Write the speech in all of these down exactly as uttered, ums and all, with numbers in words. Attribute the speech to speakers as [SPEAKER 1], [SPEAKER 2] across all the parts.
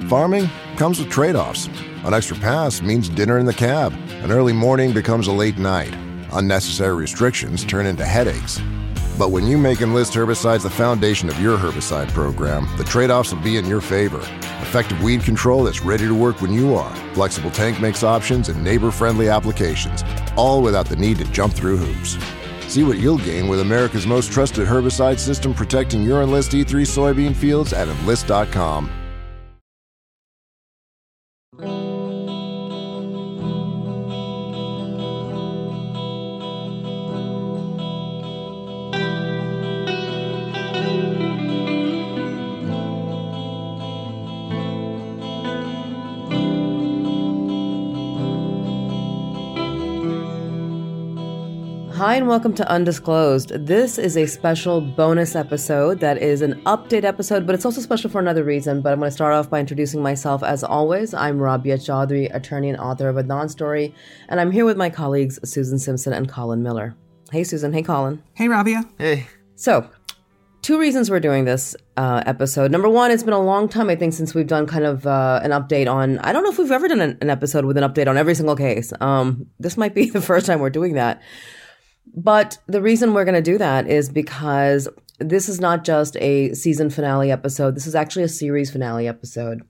[SPEAKER 1] Farming comes with trade-offs. An extra pass means dinner in the cab. An early morning becomes a late night. Unnecessary restrictions turn into headaches. But when you make Enlist herbicides the foundation of your herbicide program, the trade-offs will be in your favor. Effective weed control that's ready to work when you are. Flexible tank mix options and neighbor-friendly applications, all without the need to jump through hoops. See what you'll gain with America's most trusted herbicide system protecting your Enlist E three soybean fields at enlist dot com.
[SPEAKER 2] Hi and welcome to Undisclosed. This is a special bonus episode that is an update episode, but it's also special for another reason. But I'm going to start off by introducing myself as always. I'm Rabia Chaudhry, attorney and author of Adnan Story, and I'm here with my colleagues Susan Simpson and Colin Miller. Hey Susan, hey Colin.
[SPEAKER 3] Hey Rabia.
[SPEAKER 4] Hey.
[SPEAKER 2] So, two reasons we're doing this uh, episode. Number one, it's been a long time, I think, since we've done kind of uh, an update on, I don't know if we've ever done an, an episode with an update on every single case. Um, this might be the first time we're doing that. But the reason we're going to do that is because this is not just a season finale episode. This is actually a series finale episode.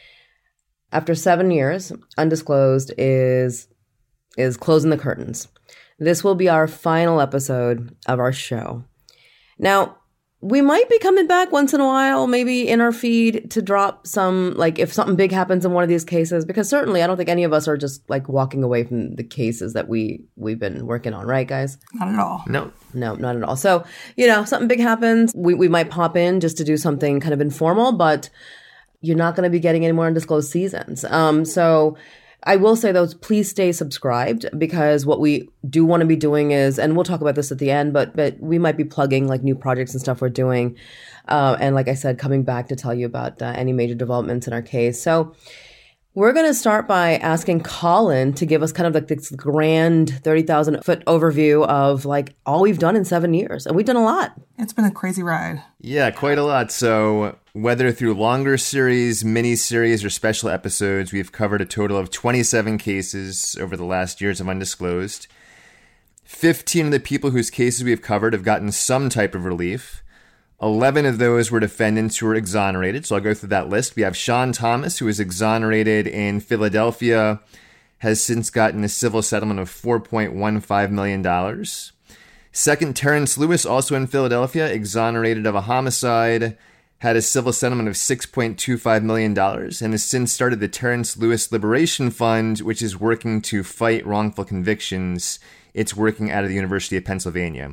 [SPEAKER 2] After seven years, Undisclosed is is closing the curtains. This will be our final episode of our show. Now, we might be coming back once in a while, maybe in our feed, to drop some, like, if something big happens in one of these cases, because certainly I don't think any of us are just, like, walking away from the cases that we, we've been working on, right, guys?
[SPEAKER 3] Not at all.
[SPEAKER 4] No.
[SPEAKER 2] No, not at all. So, you know, something big happens, we, we might pop in just to do something kind of informal, but you're not going to be getting any more Undisclosed seasons. Um, so... I will say, though, please stay subscribed, because what we do want to be doing is, and we'll talk about this at the end, but but we might be plugging like new projects and stuff we're doing. Uh, and like I said, coming back to tell you about uh, any major developments in our case. So we're going to start by asking Colin to give us kind of like this grand thirty thousand foot overview of like all we've done in seven years. And we've done a lot.
[SPEAKER 3] It's been a crazy ride.
[SPEAKER 4] Yeah, quite a lot. So whether through longer series, mini-series, or special episodes, we've covered a total of twenty-seven cases over the last years of Undisclosed. fifteen of the people whose cases we've covered have gotten some type of relief. eleven of those were defendants who were exonerated, so I'll go through that list. We have Sean Thomas, who was exonerated in Philadelphia, has since gotten a civil settlement of four point one five million dollars. Second, Terrence Lewis, also in Philadelphia, exonerated of a homicide, had a civil settlement of six point two five million dollars, and has since started the Terrence Lewis Liberation Fund, which is working to fight wrongful convictions. It's working out of the University of Pennsylvania.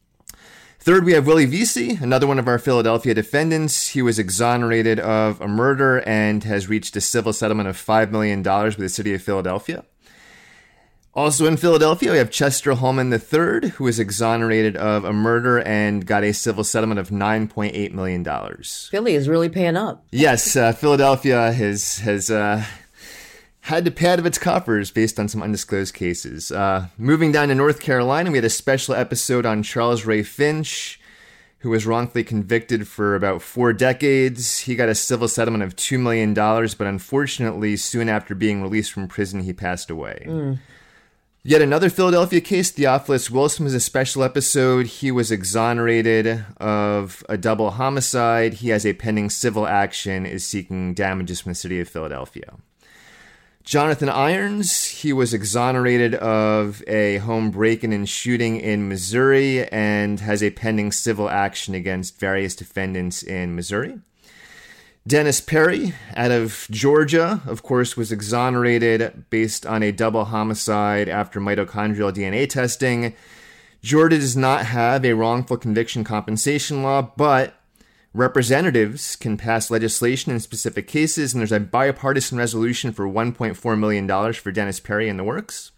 [SPEAKER 4] Third, we have Willie Vesey, another one of our Philadelphia defendants. He was exonerated of a murder and has reached a civil settlement of five million dollars with the city of Philadelphia. Also in Philadelphia, we have Chester Holman the third, who was exonerated of a murder and got a civil settlement of nine point eight million dollars.
[SPEAKER 2] Philly is really paying up.
[SPEAKER 4] Yes, uh, Philadelphia has has uh, had to pay out of its coffers based on some undisclosed cases. Uh, moving down to North Carolina, we had a special episode on Charles Ray Finch, who was wrongfully convicted for about four decades. He got a civil settlement of two million dollars, but unfortunately, soon after being released from prison, he passed away. Mm. Yet another Philadelphia case, Theophilus Wilson, was a special episode. He was exonerated of a double homicide. He has a pending civil action, is seeking damages from the city of Philadelphia. Jonathan Irons, he was exonerated of a home break-in and shooting in Missouri and has a pending civil action against various defendants in Missouri. Dennis Perry, out of Georgia, of course, was exonerated based on a double homicide after mitochondrial D N A testing. Georgia does not have a wrongful conviction compensation law, but representatives can pass legislation in specific cases, and there's a bipartisan resolution for one point four million dollars for Dennis Perry in the works.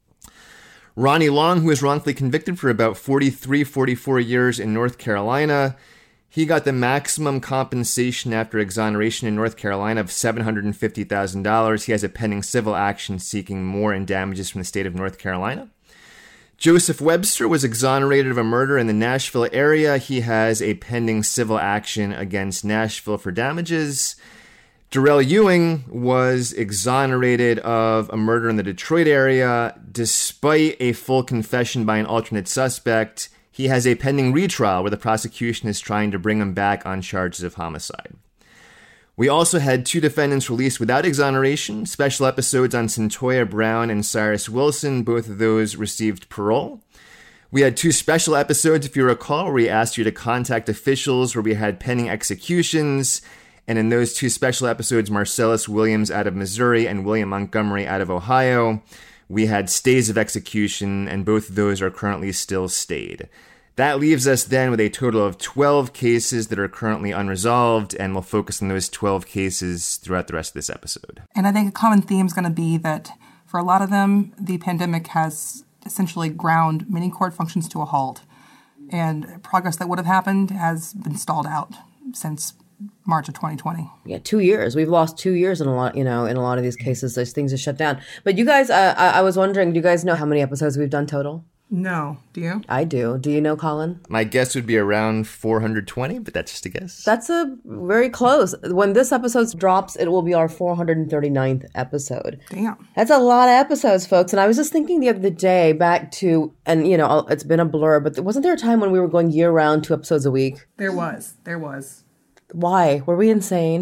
[SPEAKER 4] Ronnie Long, who was wrongfully convicted for about forty-three, forty-four years in North Carolina, he got the maximum compensation after exoneration in North Carolina of seven hundred fifty thousand dollars. He has a pending civil action seeking more in damages from the state of North Carolina. Joseph Webster was exonerated of a murder in the Nashville area. He has a pending civil action against Nashville for damages. Darrell Ewing was exonerated of a murder in the Detroit area. Despite a full confession by an alternate suspect, he has a pending retrial where the prosecution is trying to bring him back on charges of homicide. We also had two defendants released without exoneration, special episodes on Cyntoia Brown and Cyrus Wilson. Both of those received parole. We had two special episodes, if you recall, where we asked you to contact officials, where we had pending executions. And in those two special episodes, Marcellus Williams out of Missouri and William Montgomery out of Ohio, we had stays of execution, and both of those are currently still stayed. That leaves us then with a total of twelve cases that are currently unresolved, and we'll focus on those twelve cases throughout the rest of this episode.
[SPEAKER 3] And I think a common theme is going to be that for a lot of them, the pandemic has essentially ground many court functions to a halt, and progress that would have happened has been stalled out since March of twenty twenty.
[SPEAKER 2] Yeah, two years. We've lost two years in a lot, you know, in a lot of these cases. Those things are shut down. But you guys, uh, I, I was wondering, do you guys know how many episodes we've done total?
[SPEAKER 3] No. Do you?
[SPEAKER 2] I do. Do you know, Colin?
[SPEAKER 4] My guess would be around four hundred twenty, but that's just a guess.
[SPEAKER 2] That's a very close. When this episode drops, it will be our four hundred thirty-ninth episode.
[SPEAKER 3] Damn.
[SPEAKER 2] That's a lot of episodes, folks. And I was just thinking the other day back to, and you know, it's been a blur, but wasn't there a time when we were going year round, two episodes a week?
[SPEAKER 3] There was. There was.
[SPEAKER 2] Why? Were we insane?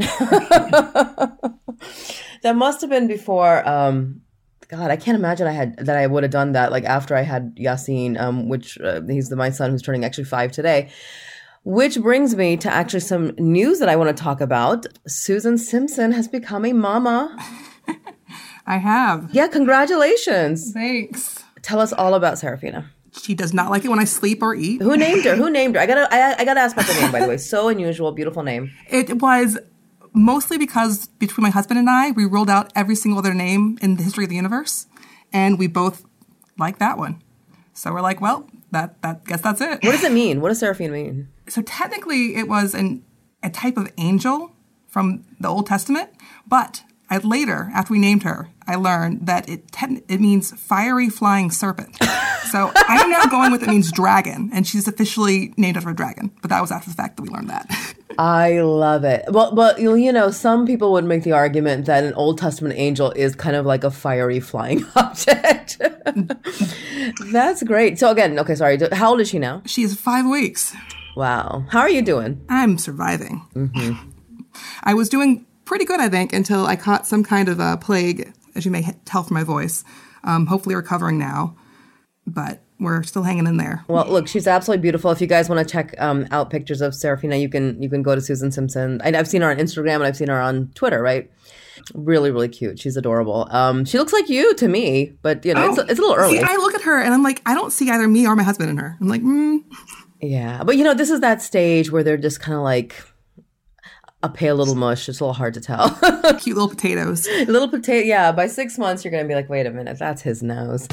[SPEAKER 2] That must have been before... Um, God, I can't imagine I had that I would have done that like after I had Yasin, um, which uh, he's the, my son who's turning actually five today. Which brings me to actually some news that I want to talk about. Susan Simpson has become a mama.
[SPEAKER 3] I have.
[SPEAKER 2] Yeah, congratulations.
[SPEAKER 3] Thanks.
[SPEAKER 2] Tell us all about Serafina.
[SPEAKER 3] She does not like it when I sleep or eat.
[SPEAKER 2] Who named her? Who named her? I gotta, I, I gotta ask about the name, by the way. So unusual, beautiful name.
[SPEAKER 3] It was mostly because between my husband and I, we ruled out every single other name in the history of the universe, and we both like that one. So we're like, well, that that guess that's it.
[SPEAKER 2] What does it mean? What does Serafina mean?
[SPEAKER 3] So technically, it was an a type of angel from the Old Testament, but I, later, after we named her, I learned that it te- it means fiery flying serpent. So I'm now going with it means dragon, and she's officially named after a dragon. But that was after the fact that we learned that.
[SPEAKER 2] I love it. Well, but you know, some people would make the argument that an Old Testament angel is kind of like a fiery flying object. That's great. So again, okay, sorry. How old is she now?
[SPEAKER 3] She is five weeks.
[SPEAKER 2] Wow. How are you doing?
[SPEAKER 3] I'm surviving.
[SPEAKER 2] Mm-hmm.
[SPEAKER 3] I was doing pretty good, I think, until I caught some kind of a plague, as you may tell from my voice. Um, hopefully recovering now, but we're still hanging in there.
[SPEAKER 2] Well, look, she's absolutely beautiful. If you guys want to check um, out pictures of Serafina, you can you can go to Susan Simpson. I, I've seen her on Instagram and I've seen her on Twitter, right? Really, really cute. She's adorable. Um, she looks like you to me, but you know, oh, it's, it's a little early.
[SPEAKER 3] See, I look at her and I'm like, I don't see either me or my husband in her. I'm like, hmm.
[SPEAKER 2] Yeah, but you know, this is that stage where they're just kind of like a pale little mush. It's a little hard to tell.
[SPEAKER 3] Cute little potatoes.
[SPEAKER 2] Little potato. Yeah, by six months, you're going to be like, wait a minute, that's his nose.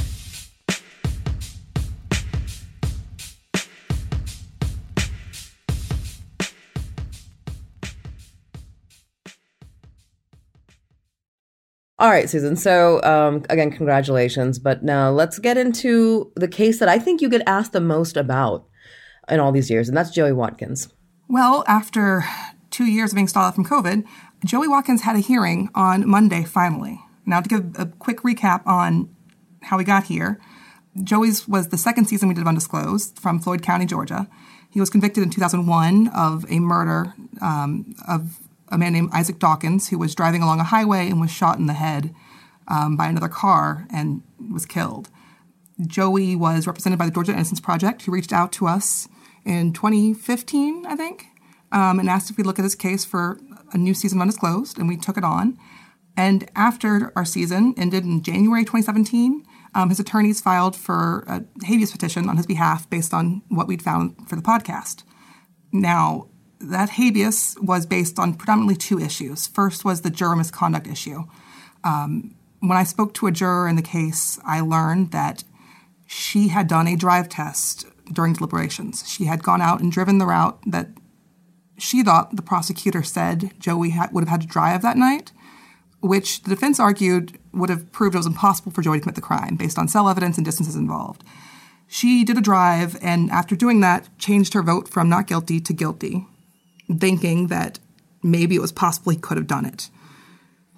[SPEAKER 2] All right, Susan. So, um, again, congratulations. But now let's get into the case that I think you get asked the most about in all these years, and that's Joey Watkins.
[SPEAKER 3] Well, after two years of being stalled out from COVID, Joey Watkins had a hearing on Monday, finally. Now, to give a quick recap on how we got here, Joey's was the second season we did of Undisclosed from Floyd County, Georgia. He was convicted in two thousand one of a murder um, of a man named Isaac Dawkins, who was driving along a highway and was shot in the head um, by another car and was killed. Joey was represented by the Georgia Innocence Project, who reached out to us in twenty fifteen, I think, um, and asked if we'd look at his case for a new season of Undisclosed, and we took it on. And after our season ended in January twenty seventeen, um, his attorneys filed for a habeas petition on his behalf based on what we'd found for the podcast. Now, that habeas was based on predominantly two issues. First was the juror misconduct issue. Um, when I spoke to a juror in the case, I learned that she had done a drive test during deliberations. She had gone out and driven the route that she thought the prosecutor said Joey ha- would have had to drive that night, which the defense argued would have proved it was impossible for Joey to commit the crime based on cell evidence and distances involved. She did a drive, and after doing that, changed her vote from not guilty to guilty, thinking that maybe it was possible he could have done it.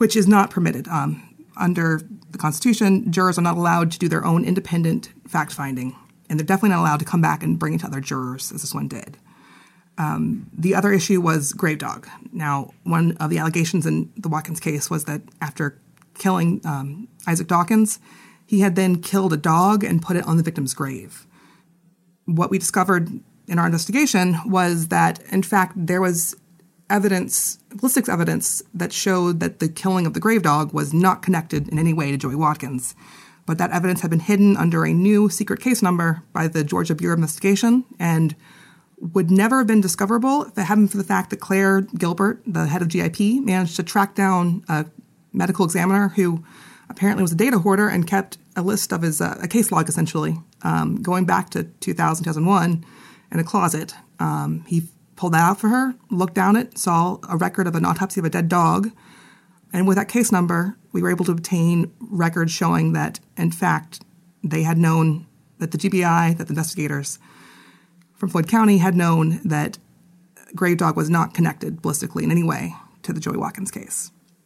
[SPEAKER 3] which is not permitted. Um, under the Constitution, jurors are not allowed to do their own independent fact-finding, and they're definitely not allowed to come back and bring it to other jurors, as this one did. Um, the other issue was grave dog. Now, one of the allegations in the Watkins case was that after killing um, Isaac Dawkins, he had then killed a dog and put it on the victim's grave. What we discovered in our investigation was that, in fact, there was evidence, ballistics evidence, that showed that the killing of the grave dog was not connected in any way to Joey Watkins. But that evidence had been hidden under a new secret case number by the Georgia Bureau of Investigation and would never have been discoverable if it hadn't for the fact that Claire Gilbert, the head of G I P, managed to track down a medical examiner who apparently was a data hoarder and kept a list of his, uh, a case log essentially, um, going back to two thousand, two thousand one in a closet. Um, he pulled that out for her, looked down it, saw a record of an autopsy of a dead dog. And with that case number, we were able to obtain records showing that, in fact, they had known that the G B I, that the investigators from Floyd County had known that grave dog was not connected ballistically in any way to the Joey Watkins case.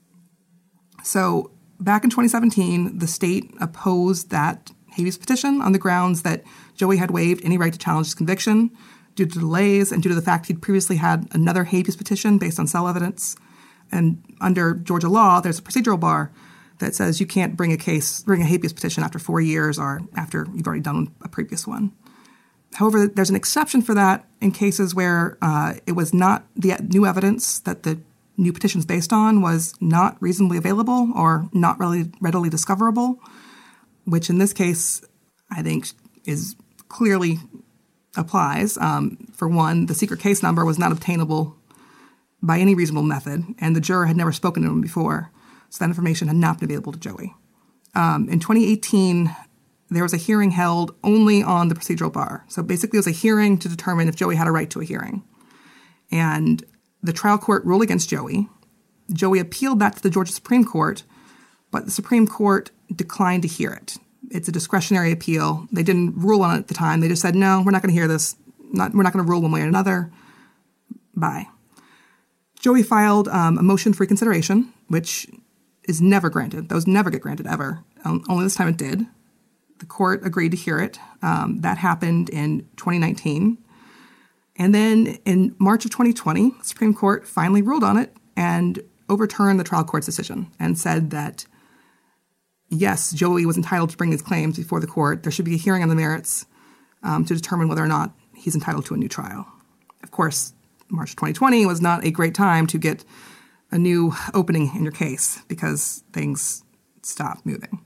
[SPEAKER 3] So back in twenty seventeen, the state opposed that habeas petition on the grounds that Joey had waived any right to challenge his conviction due to delays and due to the fact he'd previously had another habeas petition based on cell evidence. And under Georgia law, there's a procedural bar that says you can't bring a case, bring a habeas petition after four years or after you've already done a previous one. However, there's an exception for that in cases where uh, it was not the new evidence that the new petition's based on was not reasonably available or not really readily discoverable, which in this case, I think, is clearly applies. Um, for one, the secret case number was not obtainable by any reasonable method, and the juror had never spoken to him before, so that information had not been available to Joey. Um, in twenty eighteen, there was a hearing held only on the procedural bar. So basically, it was a hearing to determine if Joey had a right to a hearing. And the trial court ruled against Joey. Joey appealed that to the Georgia Supreme Court, but the Supreme Court declined to hear it. It's a discretionary appeal. They didn't rule on it at the time. They just said, no, we're not going to hear this. Not, we're not going to rule one way or another. Bye. Joey filed um, a motion for reconsideration, which is never granted. Those never get granted, ever. Um, only this time it did. The court agreed to hear it. Um, that happened in twenty nineteen. And then in March of twenty twenty, the Supreme Court finally ruled on it and overturned the trial court's decision and said that, yes, Joey was entitled to bring his claims before the court. There should be a hearing on the merits um, to determine whether or not he's entitled to a new trial. Of course, March twenty twenty was not a great time to get a new opening in your case because things stopped moving.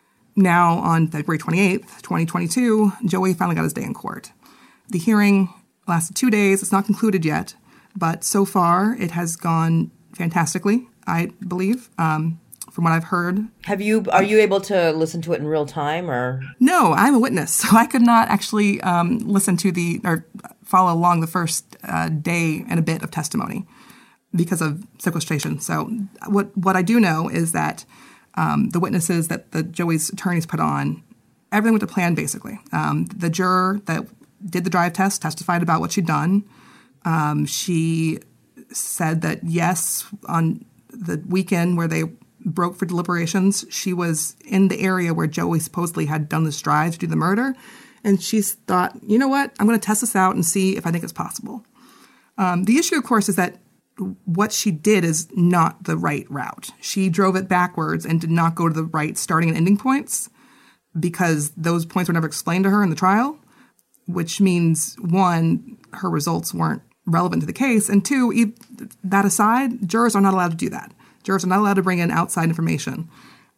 [SPEAKER 3] Now, on February twenty-eighth, twenty twenty-two, Joey finally got his day in court. The hearing lasted two days. It's not concluded yet, but so far it has gone fantastically, I believe, um, from what I've heard.
[SPEAKER 2] Have you? Are you able to listen to it in real time, or?
[SPEAKER 3] No, I'm a witness, so I could not actually um, listen to the or follow along the first uh, day and a bit of testimony because of sequestration. So what what I do know is that um, the witnesses that the Joey's attorneys put on, everything went to plan, basically. Um, the juror that did the drive test testified about what she'd done. Um, she said that, yes, on the weekend where they broke for deliberations, she was in the area where Joey supposedly had done this drive to do the murder. And she thought, you know what, I'm going to test this out and see if I think it's possible. Um, the issue, of course, is that what she did is not the right route. She drove it backwards and did not go to the right starting and ending points because those points were never explained to her in the trial, which means, one, her results weren't relevant to the case, and two, that aside, jurors are not allowed to do that. Jurors are not allowed to bring in outside information.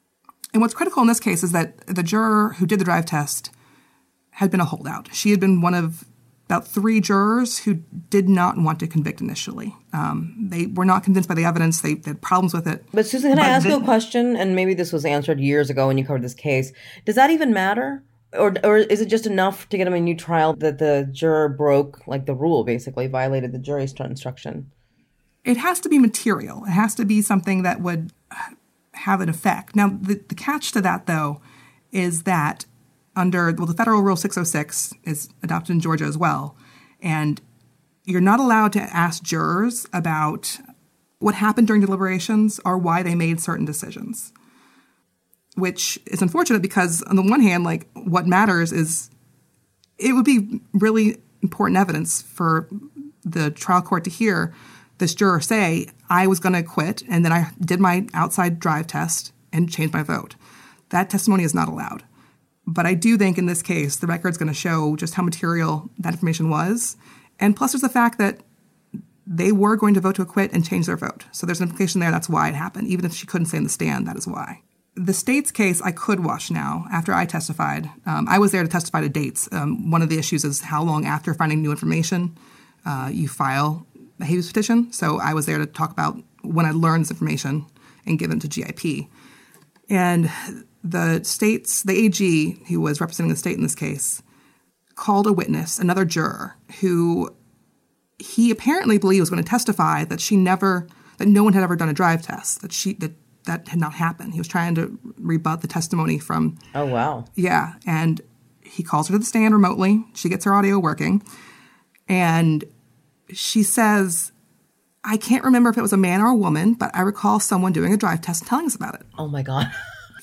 [SPEAKER 3] And what's critical in this case is that the juror who did the drive test had been a holdout. She had been one of about three jurors who did not want to convict initially. Um, they were not convinced by the evidence. They, they had problems with it.
[SPEAKER 2] But Susan, can but I ask the, you a question? And maybe this was answered years ago when you covered this case. Does that even matter? Or or is it just enough to get him a new trial that the juror broke, like, the rule, basically, violated the jury's instruction?
[SPEAKER 3] It has to be material. It has to be something that would have an effect. Now, the, the catch to that, though, is that under, well, the Federal Rule six oh six is adopted in Georgia as well, and you're not allowed to ask jurors about what happened during deliberations or why they made certain decisions, which is unfortunate because on the one hand, like what matters is it would be really important evidence for the trial court to hear this juror say, I was going to quit, and then I did my outside drive test and changed my vote. That testimony is not allowed. But I do think in this case, the record's going to show just how material that information was. And plus there's the fact that they were going to vote to acquit and change their vote. So there's an implication there that's why it happened. Even if she couldn't say in the stand, that is why. The state's case I could watch now after I testified. Um, I was there to testify to dates. Um, one of the issues is how long after finding new information uh, you file a habeas petition. So I was there to talk about when I learned this information and give it to G I P. And the state's, the A G who was representing the state in this case, called a witness, another juror, who he apparently believed was going to testify that she never, that no one had ever done a drive test, that she, that that had not happened. He was trying to rebut the testimony from...
[SPEAKER 2] Oh, wow.
[SPEAKER 3] Yeah, and he calls her to the stand remotely. She gets her audio working. And she says, I can't remember if it was a man or a woman, but I recall someone doing a drive test and telling us about it.
[SPEAKER 2] Oh, my God.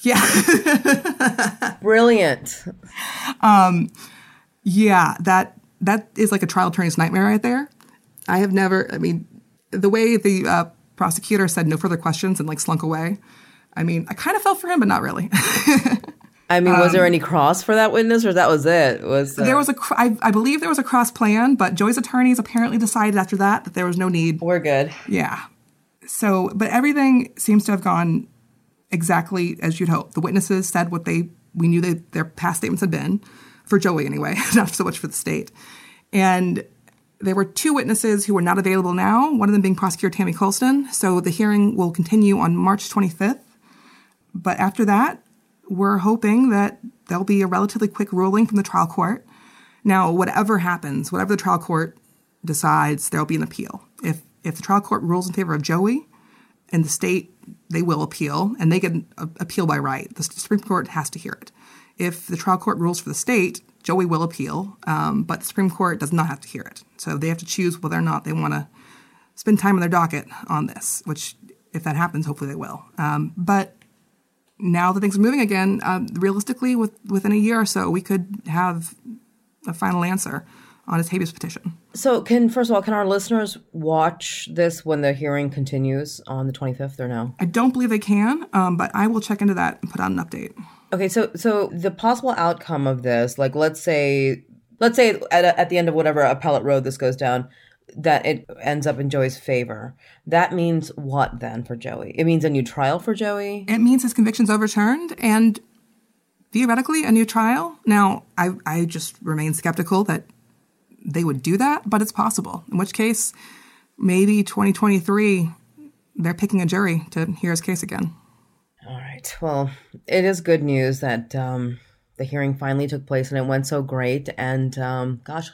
[SPEAKER 3] Yeah.
[SPEAKER 2] Brilliant.
[SPEAKER 3] Um, yeah, that that is like a trial attorney's nightmare right there. I have never, I mean, the way the uh, prosecutor said no further questions and like slunk away, I mean, I kind of felt for him, but not really.
[SPEAKER 2] I mean, was
[SPEAKER 3] um,
[SPEAKER 2] there any cross for that witness, or that was it? Was uh...
[SPEAKER 3] There was a, I, I believe there was a cross plan, but Joey's attorneys apparently decided after that that there was no need.
[SPEAKER 2] We're good.
[SPEAKER 3] Yeah. So, but everything seems to have gone exactly as you'd hope. The witnesses said what they, we knew they, their past statements had been, for Joey anyway, not so much for the state. And there were two witnesses who were not available now, one of them being Prosecutor Tammy Colston. So the hearing will continue on March twenty-fifth. But after that, we're hoping that there'll be a relatively quick ruling from the trial court. Now, whatever happens, whatever the trial court decides, there'll be an appeal. If if the trial court rules in favor of Joey and the state, they will appeal, and they can appeal by right. The Supreme Court has to hear it. If the trial court rules for the state, Joey will appeal, um, but the Supreme Court does not have to hear it. So they have to choose whether or not they want to spend time on their docket on this, which, if that happens, hopefully they will. Um, but now that things are moving again, um, realistically, with, within a year or so, we could have a final answer on his habeas petition.
[SPEAKER 2] So can, first of all, can our listeners watch this when the hearing continues on the twenty-fifth or no?
[SPEAKER 3] I don't believe they can, um, but I will check into that and put out an update.
[SPEAKER 2] Okay, so so the possible outcome of this, like let's say, let's say at, at the end of whatever appellate road this goes down, that it ends up in Joey's favor. That means what then for Joey? It means a new trial for Joey?
[SPEAKER 3] It means his conviction's overturned and theoretically a new trial. Now, I, I just remain skeptical that they would do that, but it's possible. In which case, maybe twenty twenty-three, they're picking a jury to hear his case again.
[SPEAKER 2] All right. Well, it is good news that um, the hearing finally took place and it went so great. And um, gosh,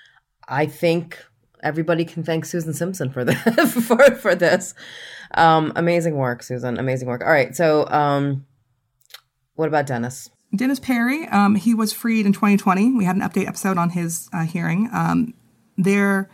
[SPEAKER 2] I think everybody can thank Susan Simpson for this. for, for this. Um, amazing work, Susan. Amazing work. All right. So um, what about Dennis?
[SPEAKER 3] Dennis Perry, um, he was freed in twenty twenty. We had an update episode on his uh, hearing. Um, there,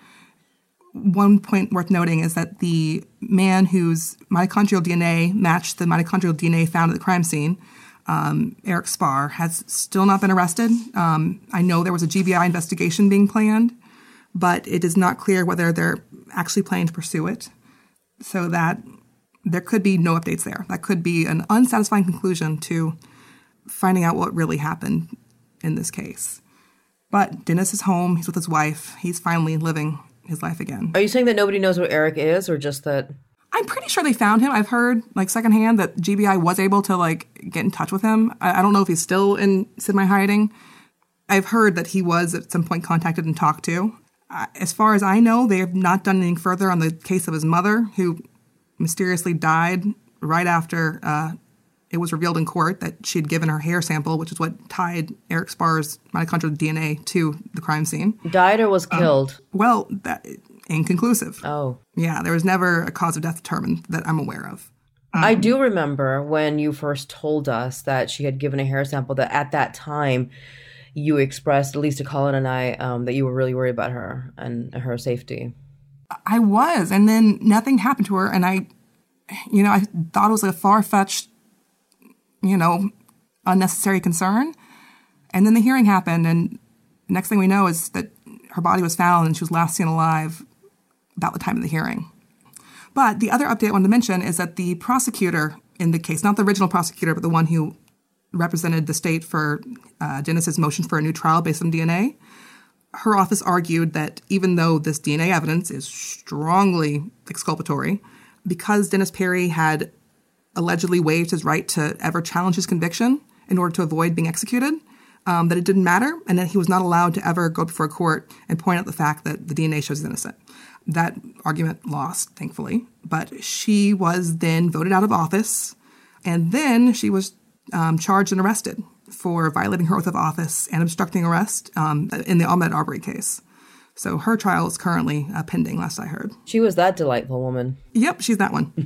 [SPEAKER 3] one point worth noting is that the man whose mitochondrial D N A matched the mitochondrial D N A found at the crime scene, um, Eric Spar, has still not been arrested. Um, I know there was a G B I investigation being planned, but it is not clear whether they're actually planning to pursue it. So that there could be no updates there. That could be an unsatisfying conclusion to finding out what really happened in this case. But Dennis is home. He's with his wife. He's finally living his life again.
[SPEAKER 2] Are you saying that nobody knows where Eric is, or just that?
[SPEAKER 3] I'm pretty sure they found him. I've heard, like, secondhand that G B I was able to, like, get in touch with him. I, I don't know if he's still in semi hiding. I've heard that he was at some point contacted and talked to. Uh, as far as I know, they have not done anything further on the case of his mother, who mysteriously died right after uh, it was revealed in court that she had given her hair sample, which is what tied Eric Spar's mitochondrial D N A to the crime scene.
[SPEAKER 2] Died or was killed?
[SPEAKER 3] Um, well, that, inconclusive.
[SPEAKER 2] Oh.
[SPEAKER 3] Yeah, there was never a cause of death determined that I'm aware of. Um,
[SPEAKER 2] I do remember when you first told us that she had given a hair sample, that at that time you expressed, at least to Colin and I, um, that you were really worried about her and her safety.
[SPEAKER 3] I was, and then nothing happened to her, and I, you know, I thought it was a far-fetched, you know, unnecessary concern. And then the hearing happened, and the next thing we know is that her body was found and she was last seen alive about the time of the hearing. But the other update I wanted to mention is that the prosecutor in the case, not the original prosecutor, but the one who represented the state for uh, Dennis's motion for a new trial based on D N A, her office argued that even though this D N A evidence is strongly exculpatory, because Dennis Perry had allegedly waived his right to ever challenge his conviction in order to avoid being executed, um, that it didn't matter, and that he was not allowed to ever go before a court and point out the fact that the D N A shows he's innocent. That argument lost, thankfully, but she was then voted out of office, and then she was um, charged and arrested for violating her oath of office and obstructing arrest um, in the Ahmaud Arbery case. So her trial is currently uh, pending, last I heard.
[SPEAKER 2] She was that delightful woman.
[SPEAKER 3] Yep, she's that one.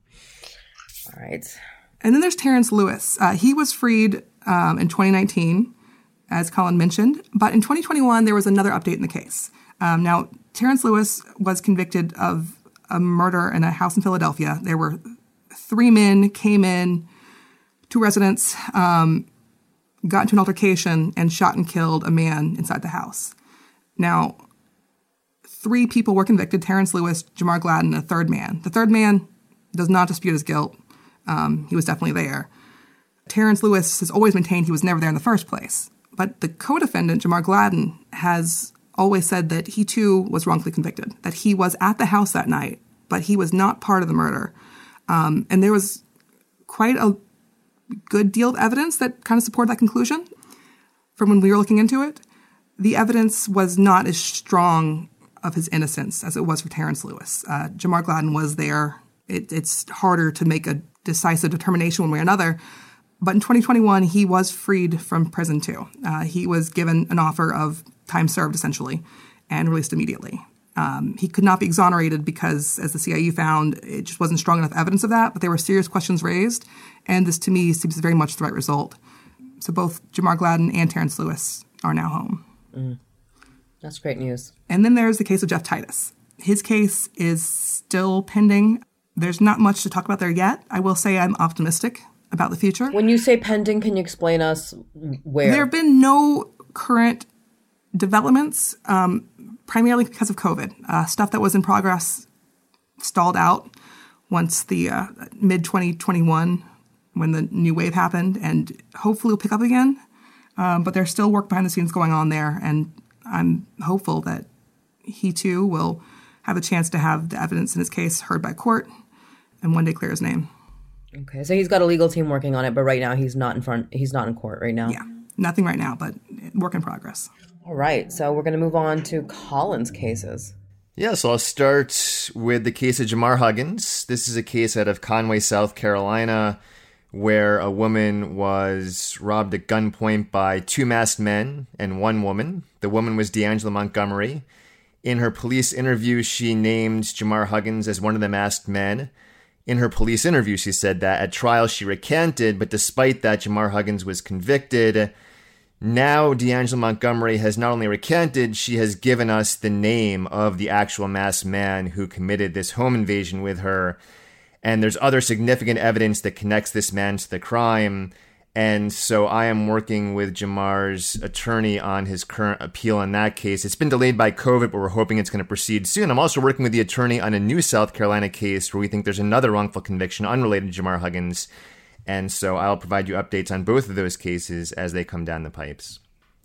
[SPEAKER 2] All right.
[SPEAKER 3] And then there's Terrence Lewis. Uh, he was freed um, in twenty nineteen, as Colin mentioned. But in twenty twenty-one, there was another update in the case. Um, now, Terrence Lewis was convicted of a murder in a house in Philadelphia. There were three men came in, two residents, um, got into an altercation and shot and killed a man inside the house. Now, three people were convicted, Terrence Lewis, Jamar Gladden, and a third man. The third man does not dispute his guilt. Um, he was definitely there. Terrence Lewis has always maintained he was never there in the first place. But the co-defendant, Jamar Gladden, has always said that he too was wrongfully convicted, that he was at the house that night, but he was not part of the murder. Um, and there was quite a good deal of evidence that kind of supported that conclusion from when we were looking into it. The evidence was not as strong of his innocence as it was for Terrence Lewis. Uh, Jamar Gladden was there. It, it's harder to make a decisive determination one way or another. But in twenty twenty-one, he was freed from prison too. Uh, he was given an offer of time served, essentially, and released immediately. Um, he could not be exonerated because, as the C I U found, it just wasn't strong enough evidence of that, but there were serious questions raised, and this, to me, seems very much the right result. So both Jamar Gladden and Terrence Lewis are now home.
[SPEAKER 2] Mm. That's great news.
[SPEAKER 3] And then there's the case of Jeff Titus. His case is still pending. There's not much to talk about there yet. I will say I'm optimistic about the future.
[SPEAKER 2] When you say pending, can you explain us where?
[SPEAKER 3] There have been no current developments, um, primarily because of COVID. Uh, stuff that was in progress stalled out once the uh, mid twenty twenty-one, when the new wave happened, and hopefully will pick up again. Um, but there's still work behind the scenes going on there, and I'm hopeful that he too will have a chance to have the evidence in his case heard by court and one day clear his name.
[SPEAKER 2] Okay, so he's got a legal team working on it, but right now he's not in front. He's not in court right now.
[SPEAKER 3] Yeah, nothing right now, but work in progress.
[SPEAKER 2] All right, so we're going to move on to Colin's cases.
[SPEAKER 4] Yeah, so I'll start with the case of Jamar Huggins. This is a case out of Conway, South Carolina, where a woman was robbed at gunpoint by two masked men and one woman. The woman was D'Angela Montgomery. In her police interview, she named Jamar Huggins as one of the masked men. In her police interview, she said that at trial she recanted, but despite that, Jamar Huggins was convicted. Now, D'Angela Montgomery has not only recanted, she has given us the name of the actual masked man who committed this home invasion with her. And there's other significant evidence that connects this man to the crime. And so I am working with Jamar's attorney on his current appeal in that case. It's been delayed by COVID, but we're hoping it's going to proceed soon. I'm also working with the attorney on a new South Carolina case where we think there's another wrongful conviction unrelated to Jamar Huggins. And so I'll provide you updates on both of those cases as they come down the pipes.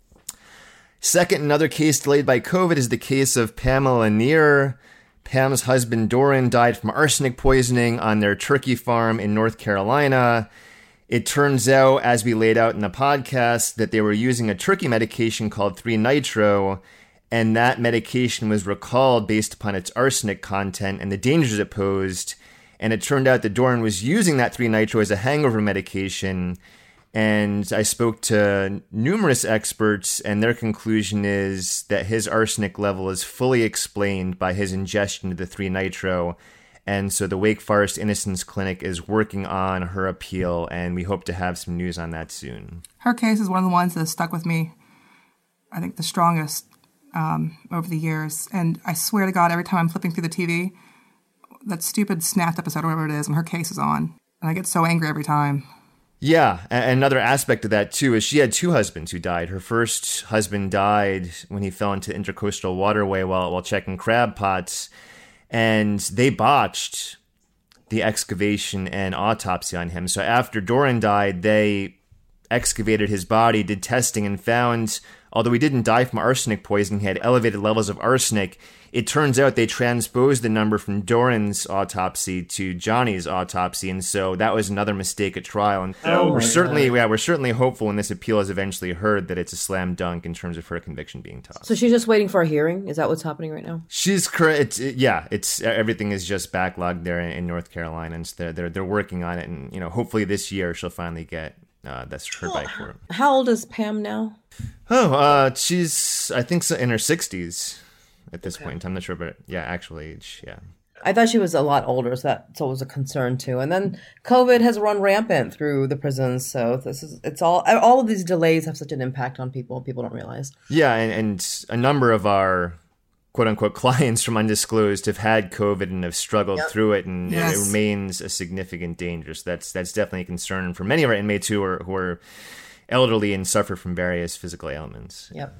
[SPEAKER 4] Second, another case delayed by COVID is the case of Pamela Lanier. Pam's husband, Doran, died from arsenic poisoning on their turkey farm in North Carolina. It turns out, as we laid out in the podcast, that they were using a turkey medication called three nitro, and that medication was recalled based upon its arsenic content and the dangers it posed. And it turned out that Doran was using that three nitro as a hangover medication. And I spoke to numerous experts, and their conclusion is that his arsenic level is fully explained by his ingestion of the three nitro. And so the Wake Forest Innocence Clinic is working on her appeal, and we hope to have some news on that soon.
[SPEAKER 3] Her case is one of the ones that stuck with me, I think, the strongest um, over the years. And I swear to God, every time I'm flipping through the T V, that stupid Snapped episode, or whatever it is, when her case is on, and I get so angry every time.
[SPEAKER 4] Yeah, and another aspect of that, too, is she had two husbands who died. Her first husband died when he fell into intercoastal waterway while while checking crab pots, and they botched the excavation and autopsy on him. So after Doran died, they excavated his body, did testing, and found, although he didn't die from arsenic poisoning, he had elevated levels of arsenic. It turns out they transposed the number from Doran's autopsy to Johnny's autopsy, and so that was another mistake at trial. And
[SPEAKER 2] Oh
[SPEAKER 4] we're
[SPEAKER 2] my
[SPEAKER 4] certainly,
[SPEAKER 2] God.
[SPEAKER 4] yeah, we're certainly hopeful when this appeal is eventually heard that it's a slam dunk in terms of her conviction being tossed.
[SPEAKER 2] So she's just waiting for a hearing? Is that what's happening right now?
[SPEAKER 4] She's correct. It's, it, yeah, it's everything is just backlogged there in, in North Carolina, and they're, they're they're working on it, and you know, hopefully this year she'll finally get uh, that's heard by court.
[SPEAKER 2] How old is Pam now?
[SPEAKER 4] Oh, uh, she's I think so in her sixties at this okay. point. I'm not sure, but yeah, actual age, yeah.
[SPEAKER 2] I thought she was a lot older, so that's always a concern too. And then COVID has run rampant through the prisons, so this is it's all all of these delays have such an impact on people. People don't realize.
[SPEAKER 4] Yeah, and, and a number of our quote unquote clients from Undisclosed have had COVID and have struggled yep. through it, and
[SPEAKER 3] yes.
[SPEAKER 4] it remains a significant danger. So that's that's definitely a concern for many of our inmates who are who are elderly and suffer from various physical ailments.
[SPEAKER 2] Yep.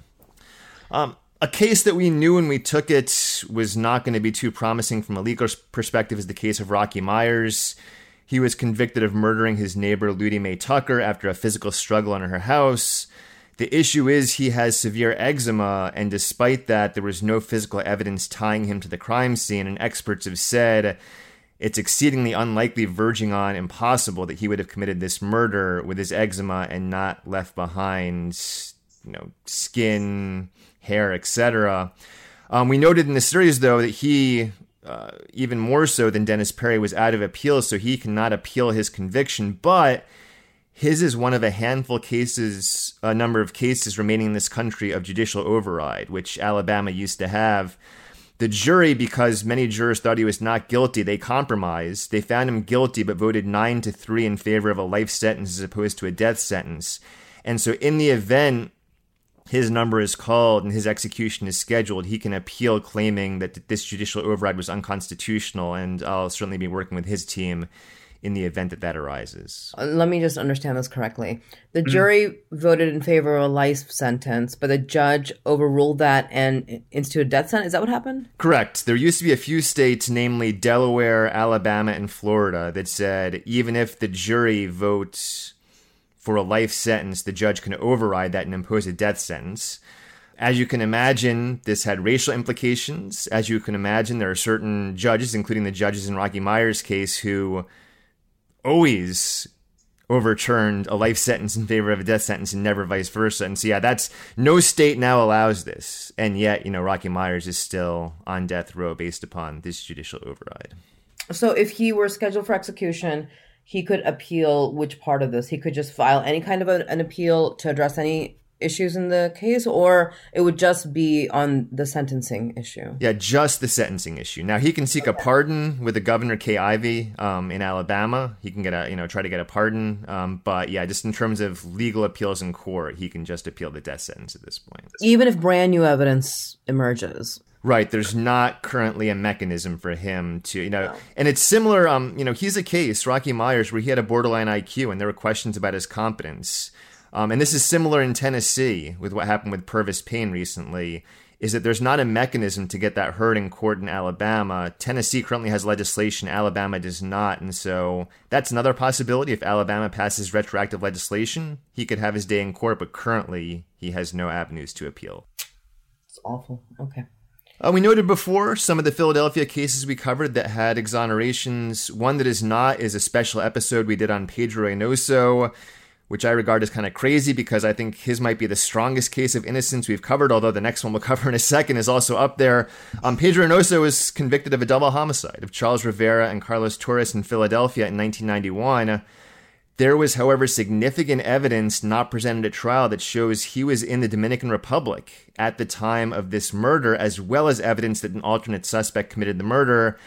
[SPEAKER 4] Um, a case that we knew when we took it was not going to be too promising from a legal perspective is the case of Rocky Myers. He was convicted of murdering his neighbor, Ludie Mae Tucker, after a physical struggle in her house. The issue is he has severe eczema, and despite that, there was no physical evidence tying him to the crime scene, and experts have said it's exceedingly unlikely, verging on impossible, that he would have committed this murder with his eczema and not left behind, you know, skin, hair, et cetera. Um, we noted in the series, though, that he, uh, even more so than Dennis Perry, was out of appeal, so he cannot appeal his conviction, but his is one of a handful cases, a number of cases remaining in this country of judicial override, which Alabama used to have. The jury, because many jurors thought he was not guilty, they compromised. They found him guilty, but voted nine to three in favor of a life sentence as opposed to a death sentence. And so in the event his number is called and his execution is scheduled, he can appeal, claiming that this judicial override was unconstitutional. And I'll certainly be working with his team in the event that that arises.
[SPEAKER 2] Let me just understand this correctly. The jury mm-hmm. voted in favor of a life sentence, but the judge overruled that and instituted a death sentence. Is that what happened?
[SPEAKER 4] Correct. There used to be a few states, namely Delaware, Alabama, and Florida, that said even if the jury votes for a life sentence, the judge can override that and impose a death sentence. As you can imagine, this had racial implications. As you can imagine, there are certain judges, including the judges in Rocky Myers' case, who always overturned a life sentence in favor of a death sentence and never vice versa. And so, yeah, that's no state now allows this. And yet, you know, Rocky Myers is still on death row based upon this judicial override.
[SPEAKER 2] So if he were scheduled for execution, he could appeal which part of this? He could just file any kind of a, an appeal to address any issues in the case, or it would just be on the sentencing issue?
[SPEAKER 4] Yeah, just the sentencing issue. Now, he can seek okay. a pardon with the Governor Kay Ivey um, in Alabama. He can get a, you know, try to get a pardon. Um, but yeah, just in terms of legal appeals in court, he can just appeal the death sentence at this point.
[SPEAKER 2] Even if brand new evidence emerges.
[SPEAKER 4] Right. There's not currently a mechanism for him to, you know, no. and it's similar. Um, you know, he's a case, Rocky Myers, where he had a borderline I Q and there were questions about his competence. Um, and this is similar in Tennessee with what happened with Purvis Payne recently, is that there's not a mechanism to get that heard in court in Alabama. Tennessee currently has legislation, Alabama does not. And so that's another possibility. If Alabama passes retroactive legislation, he could have his day in court, but currently he has no avenues to appeal.
[SPEAKER 2] It's awful. Okay.
[SPEAKER 4] Uh, we noted before some of the Philadelphia cases we covered that had exonerations. One that is not is a special episode we did on Pedro Reynoso, which I regard as kind of crazy because I think his might be the strongest case of innocence we've covered, although the next one we'll cover in a second is also up there. Um, Pedro Reynoso was convicted of a double homicide of Charles Rivera and Carlos Torres in Philadelphia in nineteen ninety-one. There was, however, significant evidence not presented at trial that shows he was in the Dominican Republic at the time of this murder, as well as evidence that an alternate suspect committed the murder.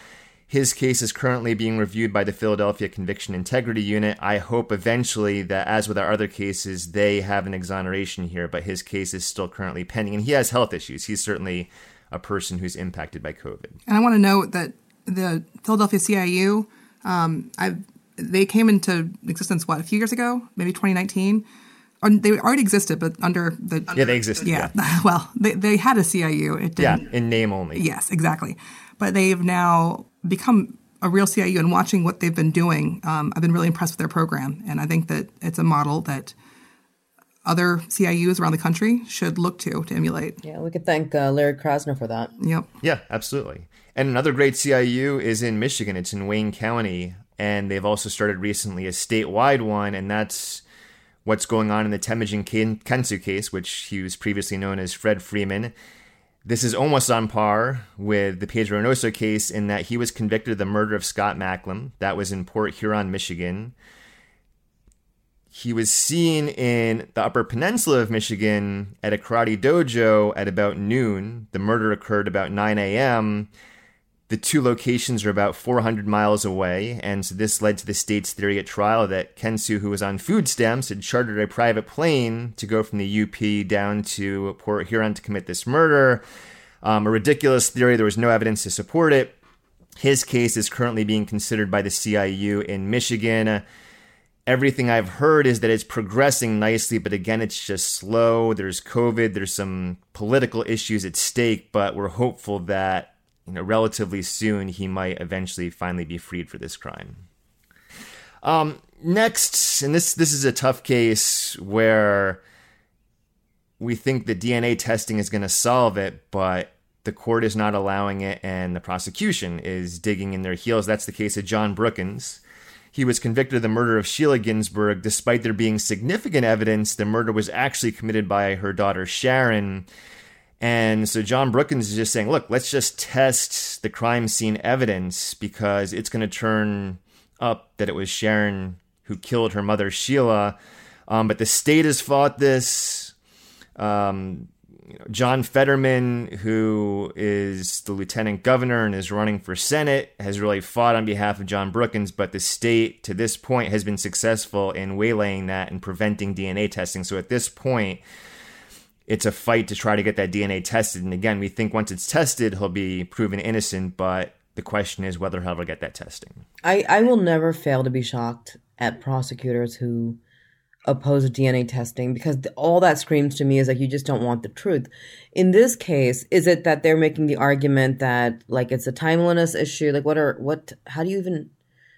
[SPEAKER 4] His case is currently being reviewed by the Philadelphia Conviction Integrity Unit. I hope eventually that, as with our other cases, they have an exoneration here, but his case is still currently pending, and he has health issues. He's certainly a person who's impacted by COVID.
[SPEAKER 3] And I want to note that the Philadelphia C I U, um, I've, they came into existence, what, a few years ago? Maybe twenty nineteen? They already existed, but under the... Under,
[SPEAKER 4] yeah, they existed.
[SPEAKER 3] Yeah.
[SPEAKER 4] yeah.
[SPEAKER 3] Well, they, they had a C I U. It didn't,
[SPEAKER 4] yeah, in name only.
[SPEAKER 3] Yes, exactly. But they've now become a real C I U, and watching what they've been doing, um, I've been really impressed with their program. And I think that it's a model that other C I Us around the country should look to, to emulate.
[SPEAKER 2] Yeah, we could thank uh, Larry Krasner for that.
[SPEAKER 3] Yep.
[SPEAKER 4] Yeah, absolutely. And another great C I U is in Michigan. It's in Wayne County. And they've also started recently a statewide one, and that's what's going on in the Temujin Kensu case, which he was previously known as Fred Freeman. This is almost on par with the Pedro Reynoso case in that he was convicted of the murder of Scott Macklem. That was in Port Huron, Michigan. He was seen in the Upper Peninsula of Michigan at a karate dojo at about noon. The murder occurred about nine a.m. The two locations are about four hundred miles away, and so this led to the state's theory at trial that Kensu, who was on food stamps, had chartered a private plane to go from the U P down to Port Huron to commit this murder. Um, a ridiculous theory. There was no evidence to support it. His case is currently being considered by the C I U in Michigan. Everything I've heard is that it's progressing nicely, but again, it's just slow. There's COVID. There's some political issues at stake, but we're hopeful that you know, relatively soon, he might eventually finally be freed for this crime. Um, next, and this this is a tough case where we think the D N A testing is going to solve it, but the court is not allowing it, and the prosecution is digging in their heels. That's the case of John Brookins. He was convicted of the murder of Sheila Ginsburg. Despite there being significant evidence, the murder was actually committed by her daughter Sharon. And so John Brookins is just saying, look, let's just test the crime scene evidence because it's going to turn up that it was Sharon who killed her mother, Sheila. Um, but the state has fought this. Um, you know, John Fetterman, who is the lieutenant governor and is running for Senate, has really fought on behalf of John Brookins. But the state, to this point, has been successful in waylaying that and preventing D N A testing. So at this point, it's a fight to try to get that D N A tested. And again, we think once it's tested, he'll be proven innocent. But the question is whether he'll ever get that testing.
[SPEAKER 2] I, I will never fail to be shocked at prosecutors who oppose D N A testing because the, all that screams to me is like you just don't want the truth. In this case, is it that they're making the argument that like it's a timeliness issue? Like what are what? How do you even?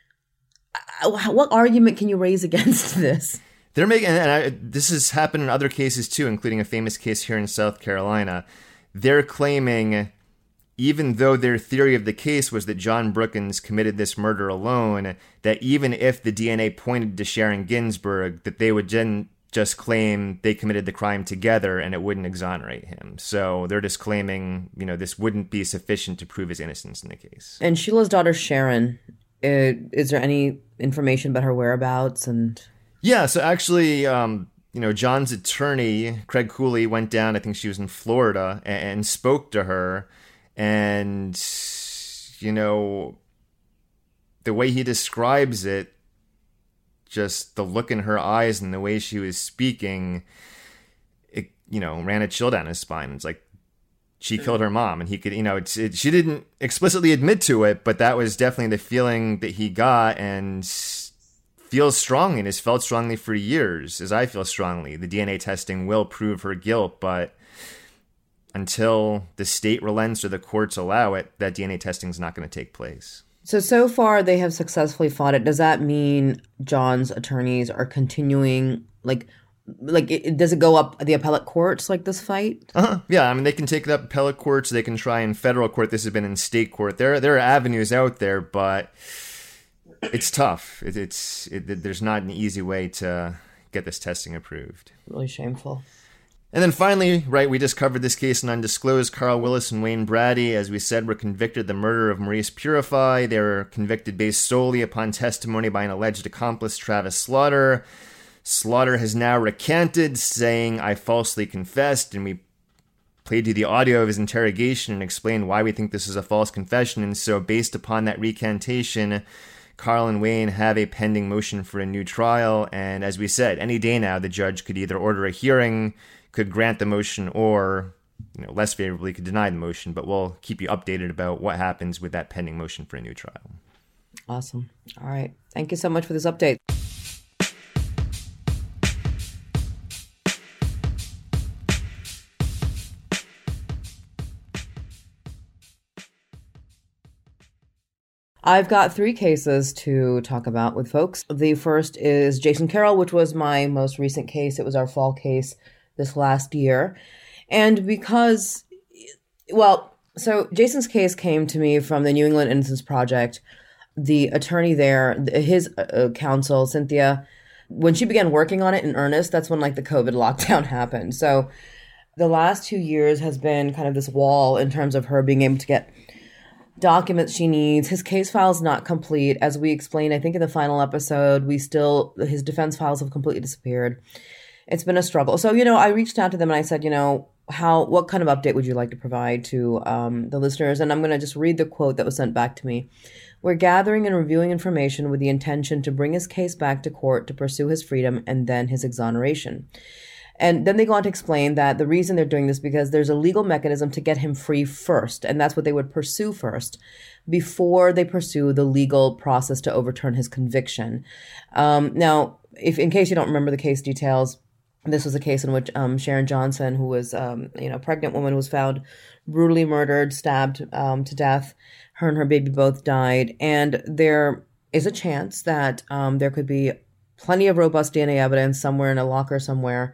[SPEAKER 2] What argument can you raise against this?
[SPEAKER 4] They're making, and I, this has happened in other cases too, including a famous case here in South Carolina. They're claiming, even though their theory of the case was that John Brookins committed this murder alone, that even if the D N A pointed to Sharon Ginsburg, that they would then just claim they committed the crime together and it wouldn't exonerate him. So they're just claiming, you know, this wouldn't be sufficient to prove his innocence in the case.
[SPEAKER 2] And Sheila's daughter, Sharon, uh, is there any information about her whereabouts and...
[SPEAKER 4] Yeah, so actually, um, you know, John's attorney, Craig Cooley, went down, I think she was in Florida, and, and spoke to her. And, you know, the way he describes it, just the look in her eyes and the way she was speaking, it, you know, ran a chill down his spine. It's like she killed her mom, and he could, you know, it's, it, she didn't explicitly admit to it, but that was definitely the feeling that he got, and feels strongly and has felt strongly for years, as I feel strongly. The D N A testing will prove her guilt, but until the state relents or the courts allow it, that D N A testing is not going to take place.
[SPEAKER 2] So, so far they have successfully fought it. Does that mean John's attorneys are continuing, like, like it, does it go up the appellate courts, like this fight?
[SPEAKER 4] Uh-huh. Yeah, I mean, they can take it up appellate courts. They can try in federal court. This has been in state court. There, there are avenues out there, but it's tough. It, it's it, there's not an easy way to get this testing approved.
[SPEAKER 2] Really shameful.
[SPEAKER 4] And then finally, right, we just covered this case in Undisclosed. Carl Willis and Wayne Brady, as we said, were convicted of the murder of Maurice Purify. They were convicted based solely upon testimony by an alleged accomplice, Travis Slaughter. Slaughter has now recanted, saying, "I falsely confessed," and we played you the audio of his interrogation and explained why we think this is a false confession. And so based upon that recantation, Carl and Wayne have a pending motion for a new trial. And as we said, any day now, the judge could either order a hearing, could grant the motion, or, you know, less favorably could deny the motion. But we'll keep you updated about what happens with that pending motion for a new trial.
[SPEAKER 2] Awesome. All right. Thank you so much for this update. I've got three cases to talk about with folks. The first is Jason Carroll, which was my most recent case. It was our fall case this last year. And because, well, so Jason's case came to me from the New England Innocence Project. The attorney there, his uh, counsel, Cynthia, when she began working on it in earnest, that's when like the COVID lockdown happened. So the last two years has been kind of this wall in terms of her being able to get documents she needs. His case file is not complete. As we explained, I think in the final episode, we still, his defense files have completely disappeared. It's been a struggle. So, you know, I reached out to them and I said, you know, how, what kind of update would you like to provide to um, the listeners? And I'm going to just read the quote that was sent back to me. We're gathering and reviewing information with the intention to bring his case back to court to pursue his freedom and then his exoneration. And then they go on to explain that the reason they're doing this because there's a legal mechanism to get him free first. And that's what they would pursue first before they pursue the legal process to overturn his conviction. Um, now, if in case you don't remember the case details, this was a case in which um, Sharon Johnson, who was um, you know, a pregnant woman, was found brutally murdered, stabbed um, to death. Her and her baby both died. And there is a chance that um, there could be plenty of robust D N A evidence somewhere in a locker somewhere.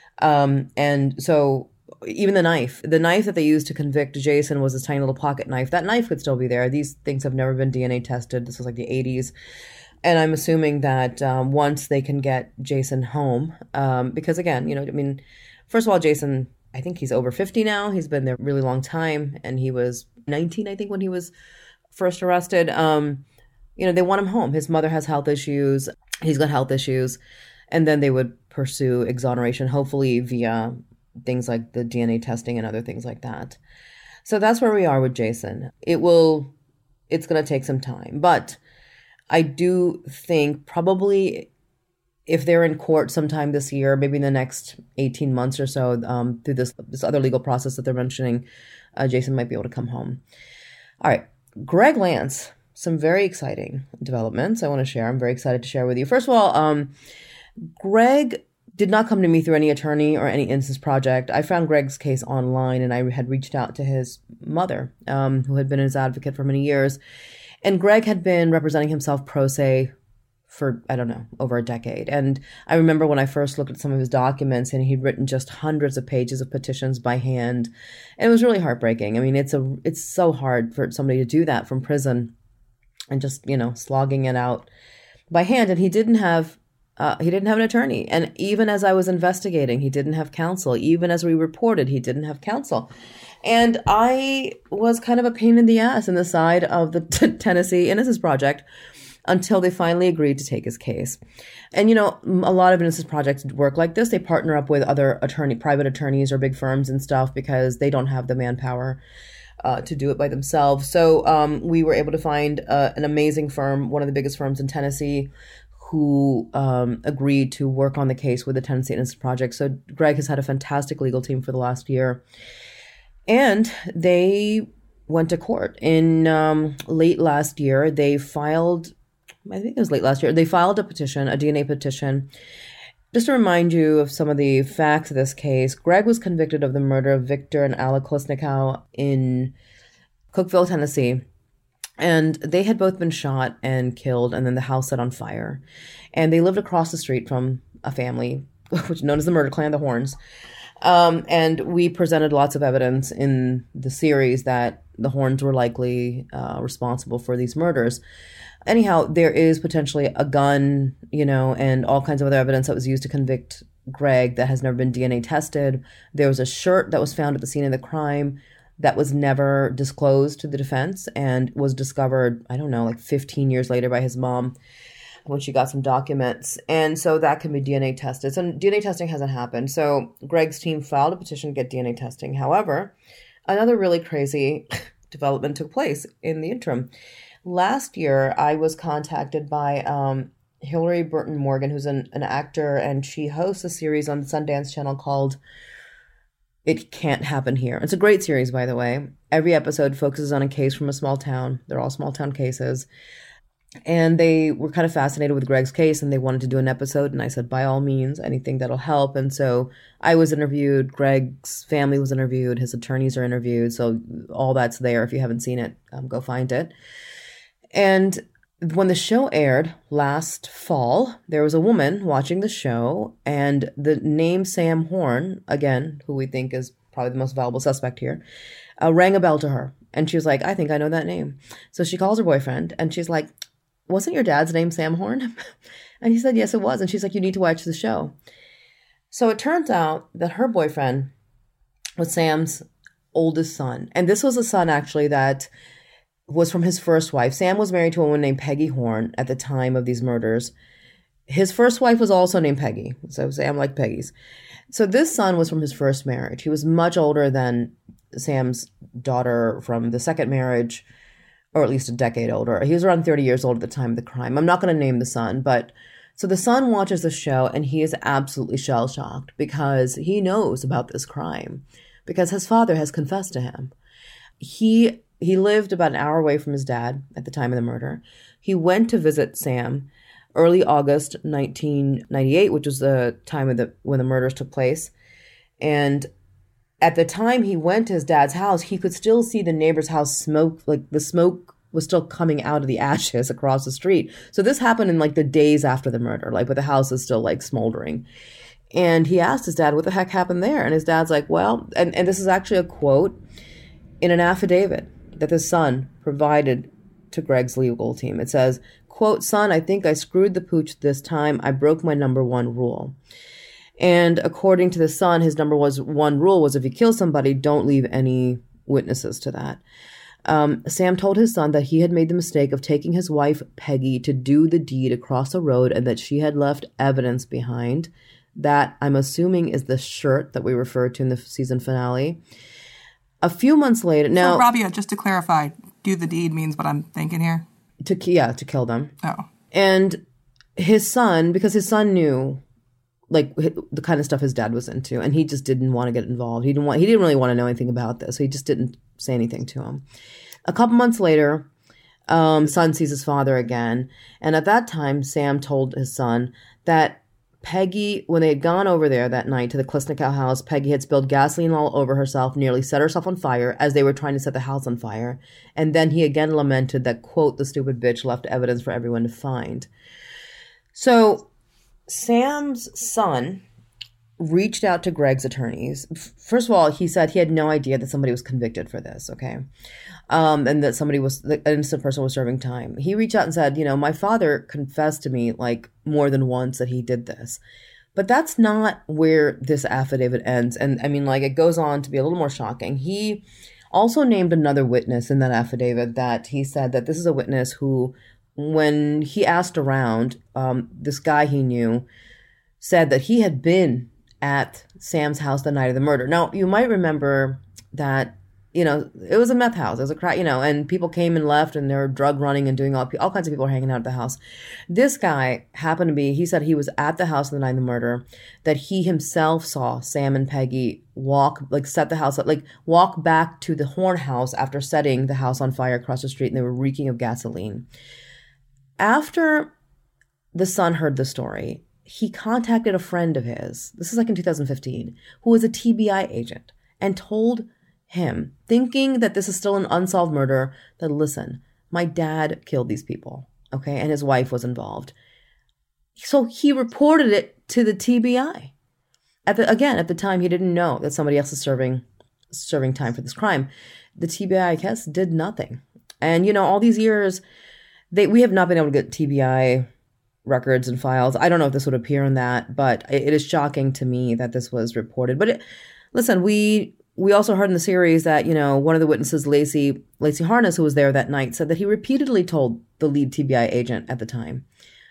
[SPEAKER 2] Um, and so even the knife, the knife that they used to convict Jason was this tiny little pocket knife. That knife could still be there. These things have never been D N A tested. This was like the eighties. And I'm assuming that um, once they can get Jason home, um, because again, you know, I mean, first of all, Jason, I think he's over fifty now. He's been there a really long time. And he was nineteen, I think, when he was first arrested. Um, you know, they want him home. His mother has health issues. He's got health issues. And then they would pursue exoneration, hopefully via things like the D N A testing and other things like that. So that's where we are with Jason. It will, it's going to take some time. But I do think probably if they're in court sometime this year, maybe in the next eighteen months or so, um, through this, this other legal process that they're mentioning, uh, Jason might be able to come home. All right. Greg Lance, some very exciting developments I want to share. I'm very excited to share with you. First of all, um, Greg did not come to me through any attorney or any Innocence Project. I found Greg's case online and I had reached out to his mother, um, who had been his advocate for many years. And Greg had been representing himself pro se for, I don't know, over a decade. And I remember when I first looked at some of his documents and he'd written just hundreds of pages of petitions by hand. And it was really heartbreaking. I mean, it's a it's so hard for somebody to do that from prison and just, you know, slogging it out by hand. And he didn't have Uh, he didn't have an attorney. And even as I was investigating, he didn't have counsel. Even as we reported, he didn't have counsel. And I was kind of a pain in the ass in the side of the t- Tennessee Innocence Project until they finally agreed to take his case. And, you know, a lot of Innocence Projects work like this. They partner up with other attorney, private attorneys or big firms and stuff because they don't have the manpower uh, to do it by themselves. So um, we were able to find uh, an amazing firm, one of the biggest firms in Tennessee, who um, agreed to work on the case with the Tennessee Innocence Project. So Greg has had a fantastic legal team for the last year. And they went to court. In um, late last year, they filed, I think it was late last year, they filed a petition, a D N A petition. Just to remind you of some of the facts of this case, Greg was convicted of the murder of Victor and Alec Klesnikow in Cookeville, Tennessee. And they had both been shot and killed, and then the house set on fire. And they lived across the street from a family, which is known as the Murder Clan, the Horns. Um, and we presented lots of evidence in the series that the Horns were likely uh, responsible for these murders. Anyhow, there is potentially a gun, you know, and all kinds of other evidence that was used to convict Greg that has never been D N A tested. There was a shirt that was found at the scene of the crime that was never disclosed to the defense and was discovered, I don't know, like fifteen years later by his mom. when she got some documents. And so that can be D N A tested. So D N A testing hasn't happened. So Greg's team filed a petition to get D N A testing. However, another really crazy development took place in the interim. Last year, I was contacted by um, Hillary Burton Morgan, who's an, an actor, and she hosts a series on the Sundance Channel called It Can't Happen Here. It's a great series, by the way. Every episode focuses on a case from a small town. They're all small town cases. And they were kind of fascinated with Greg's case, and they wanted to do an episode. And I said, by all means, anything that'll help. And so I was interviewed. Greg's family was interviewed. His attorneys are interviewed. So all that's there. If you haven't seen it, um, go find it. And when the show aired last fall, there was a woman watching the show, and the name Sam Horn, again, who we think is probably the most valuable suspect here, uh, rang a bell to her. And she was like, I think I know that name. So she calls her boyfriend, and she's like, wasn't your dad's name Sam Horn? And he said, yes, it was. And she's like, you need to watch the show. So it turns out that her boyfriend was Sam's oldest son. And this was a son, actually, that was from his first wife. Sam was married to a woman named Peggy Horn at the time of these murders. His first wife was also named Peggy. So Sam liked Peggy's. So this son was from his first marriage. He was much older than Sam's daughter from the second marriage, or at least a decade older. He was around thirty years old at the time of the crime. I'm not going to name the son, but so the son watches the show, and he is absolutely shell-shocked because he knows about this crime, because his father has confessed to him. He he lived about an hour away from his dad at the time of the murder. He went to visit Sam early August nineteen ninety-eight, which was the time of the when the murders took place. And at the time he went to his dad's house, he could still see the neighbor's house smoke, like the smoke was still coming out of the ashes across the street. So this happened in like the days after the murder, like, but the house is still like smoldering. And he asked his dad, what the heck happened there? And his dad's like, well, and, and this is actually a quote in an affidavit that the son provided to Greg's legal team. It says, quote, son, I think I screwed the pooch this time. I broke my number one rule. And according to the son, his number was one rule was if you kill somebody, don't leave any witnesses to that. Um, Sam told his son that he had made the mistake of taking his wife, Peggy, to do the deed across the road, and that she had left evidence behind. That, I'm assuming, is the shirt that we referred to in the season finale. A few months later, now...
[SPEAKER 3] So, Rabia, just to clarify, do the deed means what I'm thinking here?
[SPEAKER 2] To Yeah, to kill them.
[SPEAKER 3] Oh.
[SPEAKER 2] And his son, because his son knew, like, the kind of stuff his dad was into, and he just didn't want to get involved. He didn't want. He didn't really want to know anything about this, so he just didn't say anything to him. A couple months later, um, son sees his father again, and at that time, Sam told his son that Peggy, when they had gone over there that night to the Klesnikow house, Peggy had spilled gasoline all over herself, nearly set herself on fire as they were trying to set the house on fire. And then he again lamented that, quote, the stupid bitch left evidence for everyone to find. So Sam's son reached out to Greg's attorneys. First of all, he said he had no idea that somebody was convicted for this, okay? Um, and that somebody was, an innocent person was serving time. He reached out and said, you know, my father confessed to me like more than once that he did this. But that's not where this affidavit ends. And I mean, like, it goes on to be a little more shocking. He also named another witness in that affidavit that he said that this is a witness who, when he asked around, um, this guy he knew said that he had been at Sam's house the night of the murder. Now, you might remember that, you know, it was a meth house. It was a crack, you know, and people came and left, and there were drug running and doing all, all kinds of people were hanging out at the house. This guy happened to be, he said he was at the house the night of the murder, that he himself saw Sam and Peggy walk, like set the house up, like walk back to the Horn house after setting the house on fire across the street, and they were reeking of gasoline. After the son heard the story, he contacted a friend of his, this is like in two thousand fifteen, who was a T B I agent, and told him, thinking that this is still an unsolved murder, that listen, my dad killed these people, okay, and his wife was involved. So he reported it to the T B I. At the, again, at the time, he didn't know that somebody else is serving serving time for this crime. The T B I, I guess, did nothing. And, you know, all these years, they we have not been able to get T B I records and files. I don't know if this would appear in that, but it is shocking to me that this was reported. But it, listen, we we also heard in the series that, you know, one of the witnesses, Lacey Lacey Harness, who was there that night, said that he repeatedly told the lead T B I agent at the time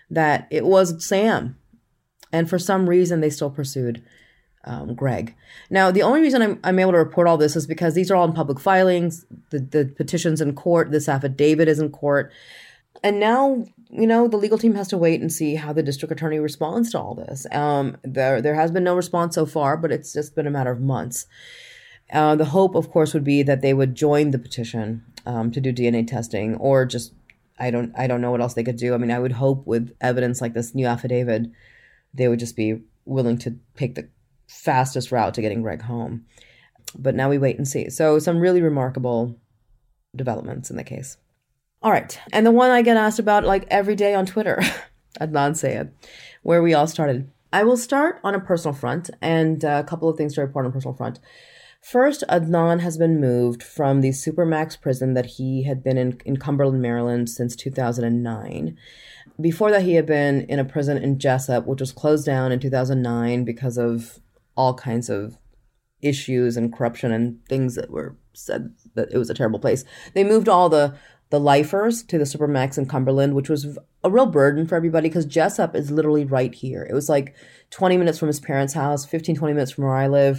[SPEAKER 2] that it was Sam. And for some reason, they still pursued um, Greg. Now, the only reason I'm, I'm able to report all this is because these are all in public filings. The, the petition's in court. This affidavit is in court. And now, you know, the legal team has to wait and see how the district attorney responds to all this. Um, there, there has been no response so far, but it's just been a matter of months. Uh, the hope, of course, would be that they would join the petition um, to do D N A testing, or just, I don't, I don't know what else they could do. I mean, I would hope with evidence like this new affidavit, they would just be willing to take the fastest route to getting Greg home. But now we wait and see. So some really remarkable developments in the case. All right. And the one I get asked about like every day on Twitter, Adnan Syed, where we all started. I will start on a personal front, and a couple of things to report on a personal front. First, Adnan has been moved from the Supermax prison that he had been in, in Cumberland, Maryland since two thousand nine. Before that, he had been in a prison in Jessup, which was closed down in two thousand nine because of all kinds of issues and corruption and things that were said that it was a terrible place. They moved all the the lifers to the Supermax in Cumberland, which was a real burden for everybody because Jessup is literally right here. It was like twenty minutes from his parents' house, fifteen, twenty minutes from where I live.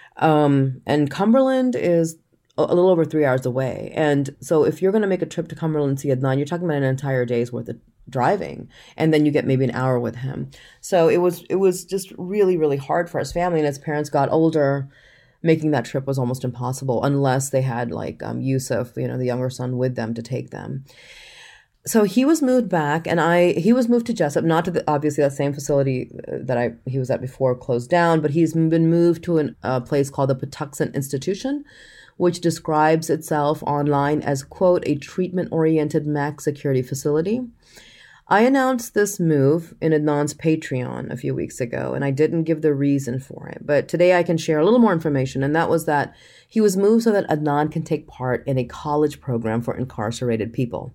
[SPEAKER 2] Um, and Cumberland is a, a little over three hours away. And so if you're going to make a trip to Cumberland and see Adnan, you're talking about an entire day's worth of driving. And then you get maybe an hour with him. So it was, it was just really, really hard for his family. And as parents got older, making that trip was almost impossible unless they had like um, Yusuf, you know, the younger son, with them to take them. So he was moved back, and I he was moved to Jessup, not to the, obviously that same facility that I he was at before closed down, but he's been moved to an, a place called the Patuxent Institution, which describes itself online as, quote, a treatment-oriented max security facility. I announced this move in Adnan's Patreon a few weeks ago, and I didn't give the reason for it. But today I can share a little more information, and that was that he was moved so that Adnan can take part in a college program for incarcerated people.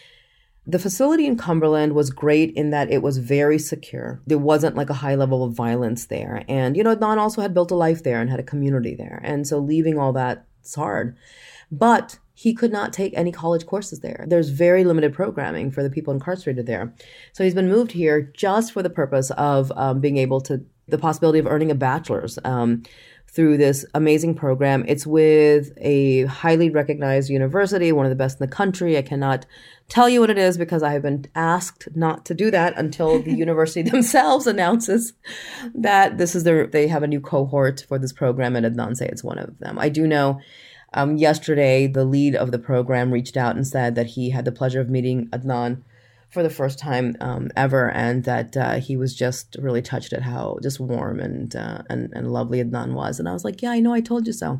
[SPEAKER 2] The facility in Cumberland was great in that it was very secure. There wasn't like a high level of violence there. And, you know, Adnan also had built a life there and had a community there. And so leaving all that is hard. But he could not take any college courses there. There's very limited programming for the people incarcerated there. So he's been moved here just for the purpose of um, being able to, the possibility of earning a bachelor's um, through this amazing program. It's with a highly recognized university, one of the best in the country. I cannot tell you what it is because I have been asked not to do that until the university themselves announces that this is their, they have a new cohort for this program, and Adnan Syed's one of them. I do know um, yesterday the lead of the program reached out and said that he had the pleasure of meeting Adnan for the first time um, ever, and that uh, he was just really touched at how just warm and, uh, and and lovely Adnan was. And I was like, yeah, I know, I told you so.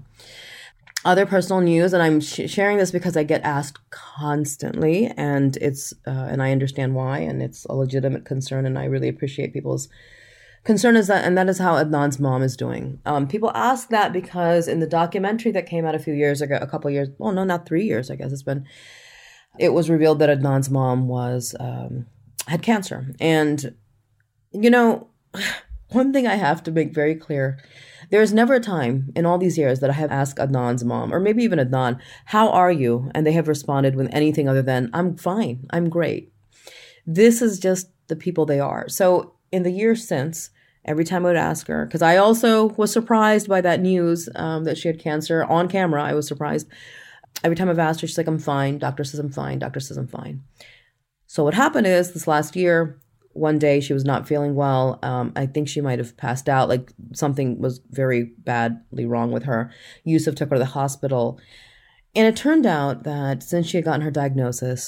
[SPEAKER 2] Other personal news, and I'm sh- sharing this because I get asked constantly, and it's uh, and I understand why, and it's a legitimate concern, and I really appreciate people's concern, is that, and that is how Adnan's mom is doing. Um, people ask that because in the documentary that came out a few years ago, a couple years, well, no, not three years, I guess it's been, it was revealed that Adnan's mom was um, had cancer. And, you know, one thing I have to make very clear, there's never a time in all these years that I have asked Adnan's mom, or maybe even Adnan, how are you? And they have responded with anything other than, I'm fine, I'm great. This is just the people they are. So in the years since, every time I would ask her, because I also was surprised by that news um, that she had cancer on camera, I was surprised. Every time I've asked her, she's like, I'm fine. Doctor says I'm fine. Doctor says I'm fine. So what happened is this last year, one day she was not feeling well. Um, I think she might have passed out. Like something was very badly wrong with her. Yusuf took her to the hospital. And it turned out that since she had gotten her diagnosis,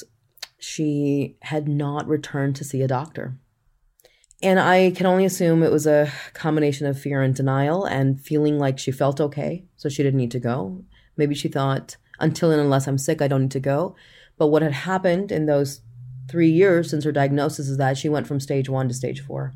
[SPEAKER 2] she had not returned to see a doctor. And I can only assume it was a combination of fear and denial and feeling like she felt okay, so she didn't need to go. Maybe she thought, until and unless I'm sick, I don't need to go. But what had happened in those three years since her diagnosis is that she went from stage one to stage four.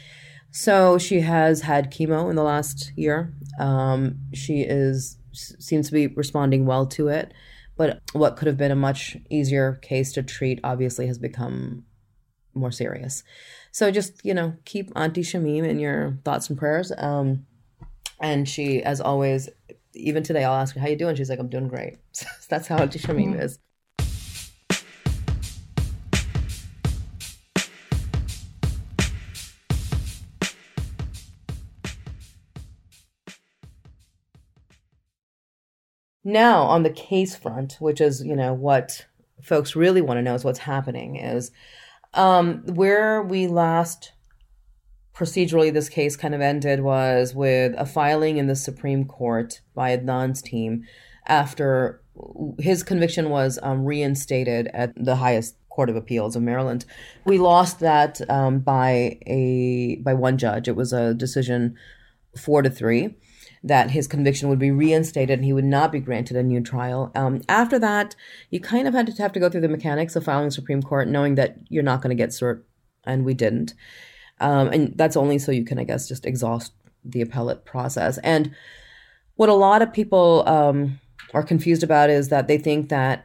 [SPEAKER 2] So she has had chemo in the last year. Um, she is seems to be responding well to it. But what could have been a much easier case to treat obviously has become more serious. So just, you know, keep Auntie Shamim in your thoughts and prayers. Um, and she, as always, even today, I'll ask her, how you doing? She's like, I'm doing great. So that's how Auntie Shamim is. Now, on the case front, which is, you know, what folks really want to know is what's happening, is um, where we last procedurally this case kind of ended was with a filing in the Supreme Court by Adnan's team after his conviction was um, reinstated at the highest Court of Appeals of Maryland. We lost that um, by a by one judge. It was a decision four to three that his conviction would be reinstated and he would not be granted a new trial. Um, after that, you kind of had to have to go through the mechanics of filing the Supreme Court, knowing that you're not going to get cert, and we didn't. Um, and that's only so you can, I guess, just exhaust the appellate process. And what a lot of people um, are confused about is that they think that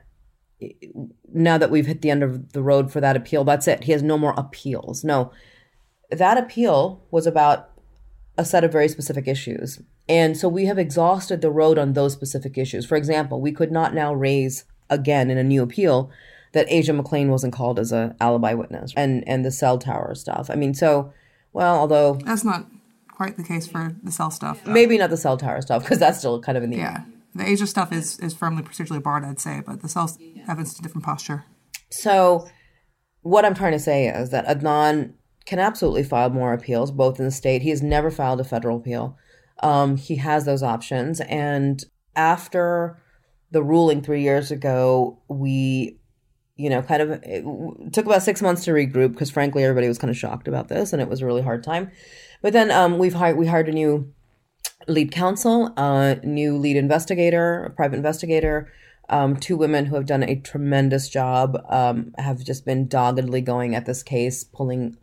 [SPEAKER 2] now that we've hit the end of the road for that appeal, that's it. He has no more appeals. No, that appeal was about a set of very specific issues. And so we have exhausted the road on those specific issues. For example, we could not now raise again in a new appeal that Asia McClain wasn't called as an alibi witness and, and the cell tower stuff. I mean, so, well, although...
[SPEAKER 3] That's not quite the case for the cell stuff.
[SPEAKER 2] Maybe not the cell tower stuff, because that's still kind of in the
[SPEAKER 3] Yeah.
[SPEAKER 2] air.
[SPEAKER 3] The Asia stuff is, is firmly procedurally barred, I'd say, but the cell evidence is a different posture.
[SPEAKER 2] So what I'm trying to say is that Adnan can absolutely file more appeals, both in the state. He has never filed a federal appeal. Um, he has those options. And after the ruling three years ago, we, you know, kind of it took about six months to regroup because, frankly, everybody was kind of shocked about this and it was a really hard time. But then um, we've hired, we hired a new lead counsel, a uh, new lead investigator, a private investigator, um, two women who have done a tremendous job, um, have just been doggedly going at this case, pulling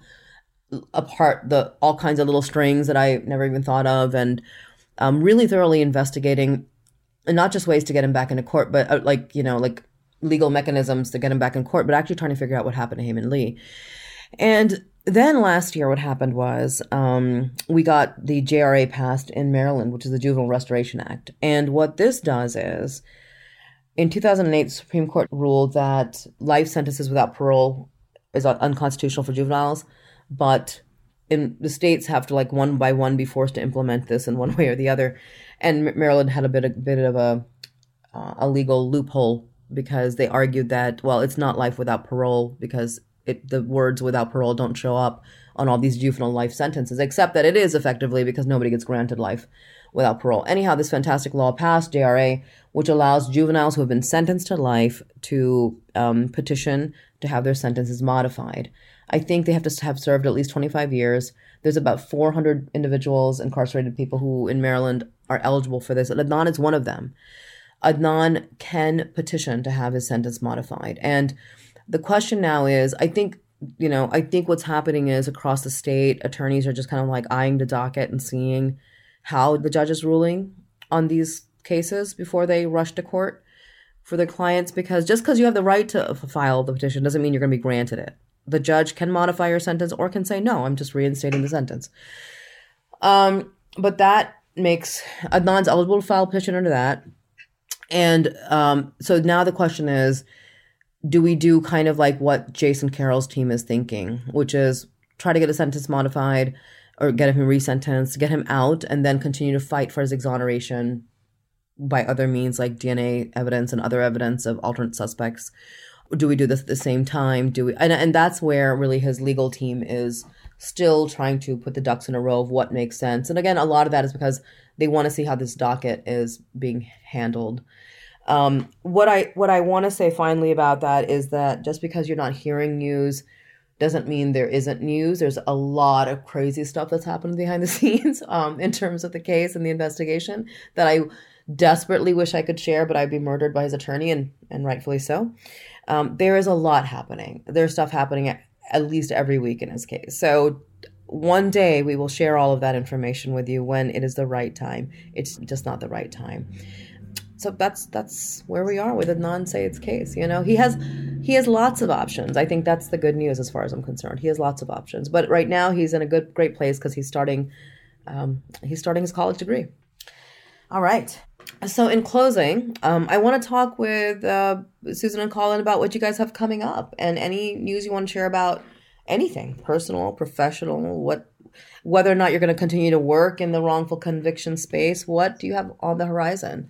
[SPEAKER 2] apart the all kinds of little strings that I never even thought of, and um, really thoroughly investigating, and not just ways to get him back into court, but uh, like, you know, like legal mechanisms to get him back in court, but actually trying to figure out what happened to Hae Min Lee. And then last year, what happened was um, we got the J R A passed in Maryland, which is the Juvenile Restoration Act. And what this does is, in two thousand eight, the Supreme Court ruled that life sentences without parole is unconstitutional for juveniles. But in the states have to, like, one by one be forced to implement this in one way or the other. And Maryland had a bit, a bit of a, uh, a legal loophole because they argued that, well, it's not life without parole because it, the words without parole don't show up on all these juvenile life sentences, except that it is effectively because nobody gets granted life without parole. Anyhow, this fantastic law passed, J R A, which allows juveniles who have been sentenced to life to um, petition to have their sentences modified. I think they have to have served at least twenty-five years. There's about four hundred individuals, incarcerated people who in Maryland are eligible for this. And Adnan is one of them. Adnan can petition to have his sentence modified. And the question now is, I think, you know, I think what's happening is across the state, attorneys are just kind of like eyeing the docket and seeing how the judge is ruling on these cases before they rush to court for their clients. Because just because you have the right to file the petition doesn't mean you're going to be granted it. The judge can modify your sentence or can say, no, I'm just reinstating the sentence. Um, but that makes Adnan's eligible to file a petition under that. And um, so now the question is, do we do kind of like what Jason Carroll's team is thinking, which is try to get a sentence modified or get him resentenced, get him out, and then continue to fight for his exoneration by other means like D N A evidence and other evidence of alternate suspects? Do we do this at the same time? Do we? And, and that's where really his legal team is still trying to put the ducks in a row of what makes sense. And again, a lot of that is because they want to see how this docket is being handled. Um, what I what I want to say finally about that is that just because you're not hearing news doesn't mean there isn't news. There's a lot of crazy stuff that's happened behind the scenes um, in terms of the case and the investigation that I desperately wish I could share, but I'd be murdered by his attorney, and, and rightfully so. Um, there is a lot happening. There's stuff happening at, at least every week in his case. So one day we will share all of that information with you when it is the right time. It's just not the right time. So that's that's where we are with Adnan Syed's case. You know, he has he has lots of options. I think that's the good news as far as I'm concerned. He has lots of options, but right now he's in a good great place because he's starting um, he's starting his college degree. All right. So in closing, um, I want to talk with uh, Susan and Colin about what you guys have coming up and any news you want to share about anything, personal, professional, what, whether or not you're going to continue to work in the wrongful conviction space. What do you have on the horizon?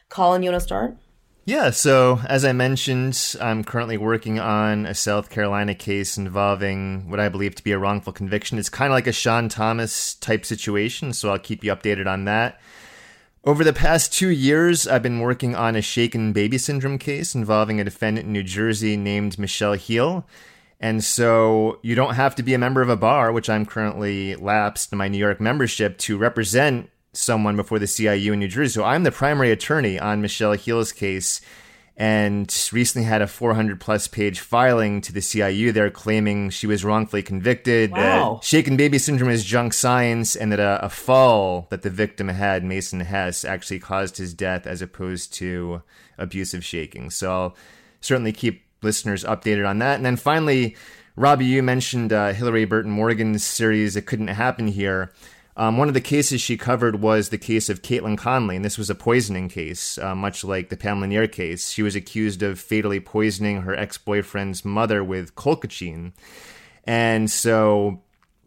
[SPEAKER 2] Colin, you want to start?
[SPEAKER 4] Yeah, so as I mentioned, I'm currently working on a South Carolina case involving what I believe to be a wrongful conviction. It's kind of like a Sean Thomas type situation, so I'll keep you updated on that. Over the past two years, I've been working on a shaken baby syndrome case involving a defendant in New Jersey named Michelle Heal. And so you don't have to be a member of a bar, which I'm currently lapsed in my New York membership, to represent someone before the C I U in New Jersey. So I'm the primary attorney on Michelle Heal's case, and recently had a four hundred plus page filing to the C I U there claiming she was wrongfully convicted,
[SPEAKER 2] wow.
[SPEAKER 4] that shaken baby syndrome is junk science, and that a, a fall that the victim had, Mason Hess, actually caused his death as opposed to abusive shaking. So I'll certainly keep listeners updated on that. And then finally, Robbie, you mentioned uh, Hillary Burton Morgan's series, It Couldn't Happen Here. Um, one of the cases she covered was the case of Caitlin Conley, and this was a poisoning case, uh, much like the Pam Lanier case. She was accused of fatally poisoning her ex-boyfriend's mother with colchicine. And so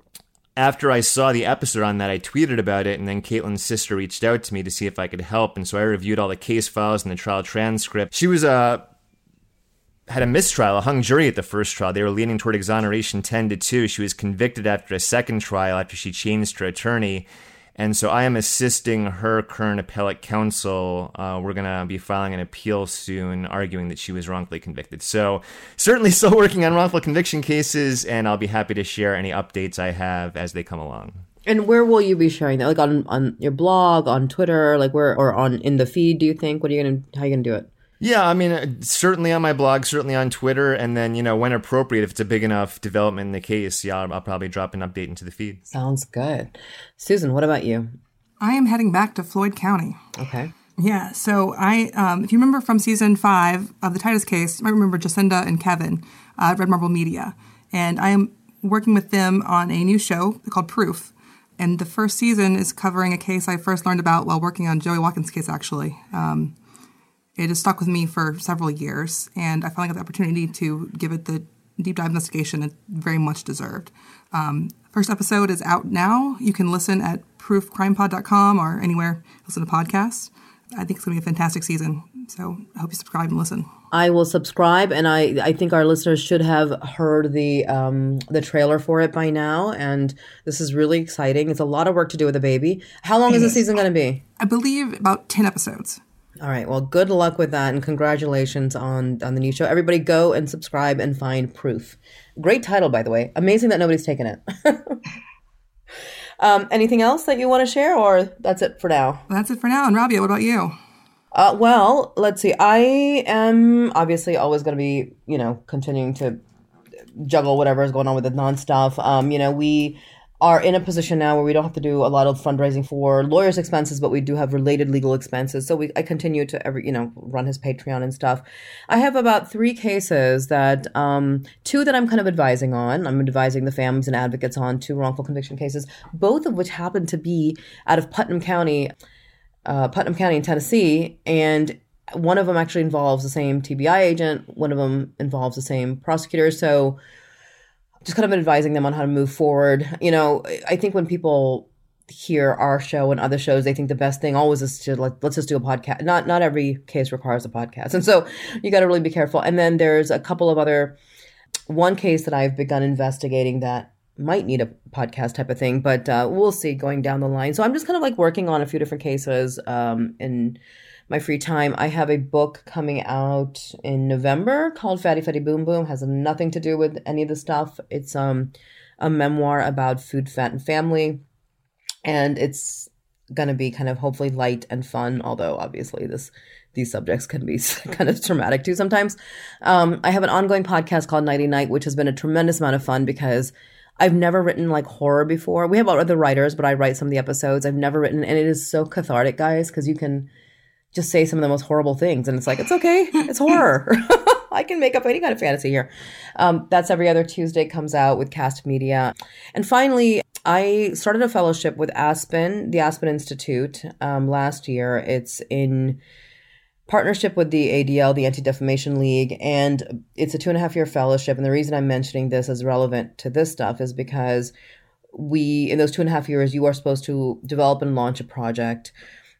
[SPEAKER 4] after I saw the episode on that, I tweeted about it, and then Caitlin's sister reached out to me to see if I could help. And so I reviewed all the case files and the trial transcript. She was a... had a mistrial, a hung jury at the first trial. They were leaning toward exoneration ten to two. She was convicted after a second trial after she changed her attorney. And so I am assisting her current appellate counsel. Uh, we're going to be filing an appeal soon, arguing that she was wrongfully convicted. So certainly still working on wrongful conviction cases, and I'll be happy to share any updates I have as they come along.
[SPEAKER 2] And where will you be sharing that? Like on, on your blog, on Twitter, like where, or on in the feed, do you think? What are you going to, how are you going to do it?
[SPEAKER 4] Yeah, I mean, certainly on my blog, certainly on Twitter, and then, you know, when appropriate, if it's a big enough development in the case, yeah, I'll, I'll probably drop an update into the feed.
[SPEAKER 2] Sounds good. Susan, what about you?
[SPEAKER 3] I am heading back to Floyd County.
[SPEAKER 2] Okay.
[SPEAKER 3] Yeah, so I, um, if you remember from season five of the Titus case, you might remember Jacinda and Kevin uh, at Red Marble Media, and I am working with them on a new show called Proof. And the first season is covering a case I first learned about while working on Joey Watkins' case, actually. Um, It has stuck with me for several years, and I finally got the opportunity to give it the deep dive investigation it very much deserved. Um, first episode is out now. You can listen at proof crime pod dot com or anywhere listen to podcasts. I think it's going to be a fantastic season, so I hope you subscribe and listen.
[SPEAKER 2] I will subscribe, and I, I think our listeners should have heard the um, the trailer for it by now, and this is really exciting. It's a lot of work to do with a baby. How long is the season going to be?
[SPEAKER 3] I believe about ten episodes.
[SPEAKER 2] All right. Well, good luck with that, and congratulations on, on the new show. Everybody go and subscribe and find Proof. Great title, by the way. Amazing that nobody's taken it. um, anything else that you want to share, or that's it for now?
[SPEAKER 3] That's it for now. And Rabia, what about you?
[SPEAKER 2] Uh, well, let's see. I am obviously always going to be, you know, continuing to juggle whatever is going on with the non-stuff. Um, you know, we are in a position now where we don't have to do a lot of fundraising for lawyers' expenses, but we do have related legal expenses. So we, I continue to every, you know, run his Patreon and stuff. I have about three cases that, um, two that I'm kind of advising on. I'm advising the families and advocates on two wrongful conviction cases, both of which happen to be out of Putnam County, uh, Putnam County in Tennessee. And one of them actually involves the same T B I agent. One of them involves the same prosecutor. So just kind of advising them on how to move forward. You know, I think when people hear our show and other shows, they think the best thing always is to like, let's just do a podcast. Not not every case requires a podcast. And so you got to really be careful. And then there's a couple of other, one case that I've begun investigating that might need a podcast type of thing, but uh, we'll see going down the line. So I'm just kind of like working on a few different cases um, in my free time. I have a book coming out in November called Fatty Fatty Boom Boom. Has nothing to do with any of the stuff. It's um a memoir about food, fat, and family. And it's going to be kind of hopefully light and fun, although obviously this these subjects can be kind of traumatic too sometimes. Um, I have an ongoing podcast called Nighty Night, which has been a tremendous amount of fun because I've never written like horror before. We have other writers, but I write some of the episodes. I've never written, and it is so cathartic, guys, because you can just say some of the most horrible things. And it's like, it's okay. It's horror. I can make up any kind of fantasy here. Um, that's every other Tuesday, comes out with Cast Media. And finally, I started a fellowship with Aspen, the Aspen Institute, um, last year. It's in partnership with the A D L, the Anti-Defamation League, and it's a two and a half year fellowship. And the reason I'm mentioning this as relevant to this stuff is because we, in those two and a half years, you are supposed to develop and launch a project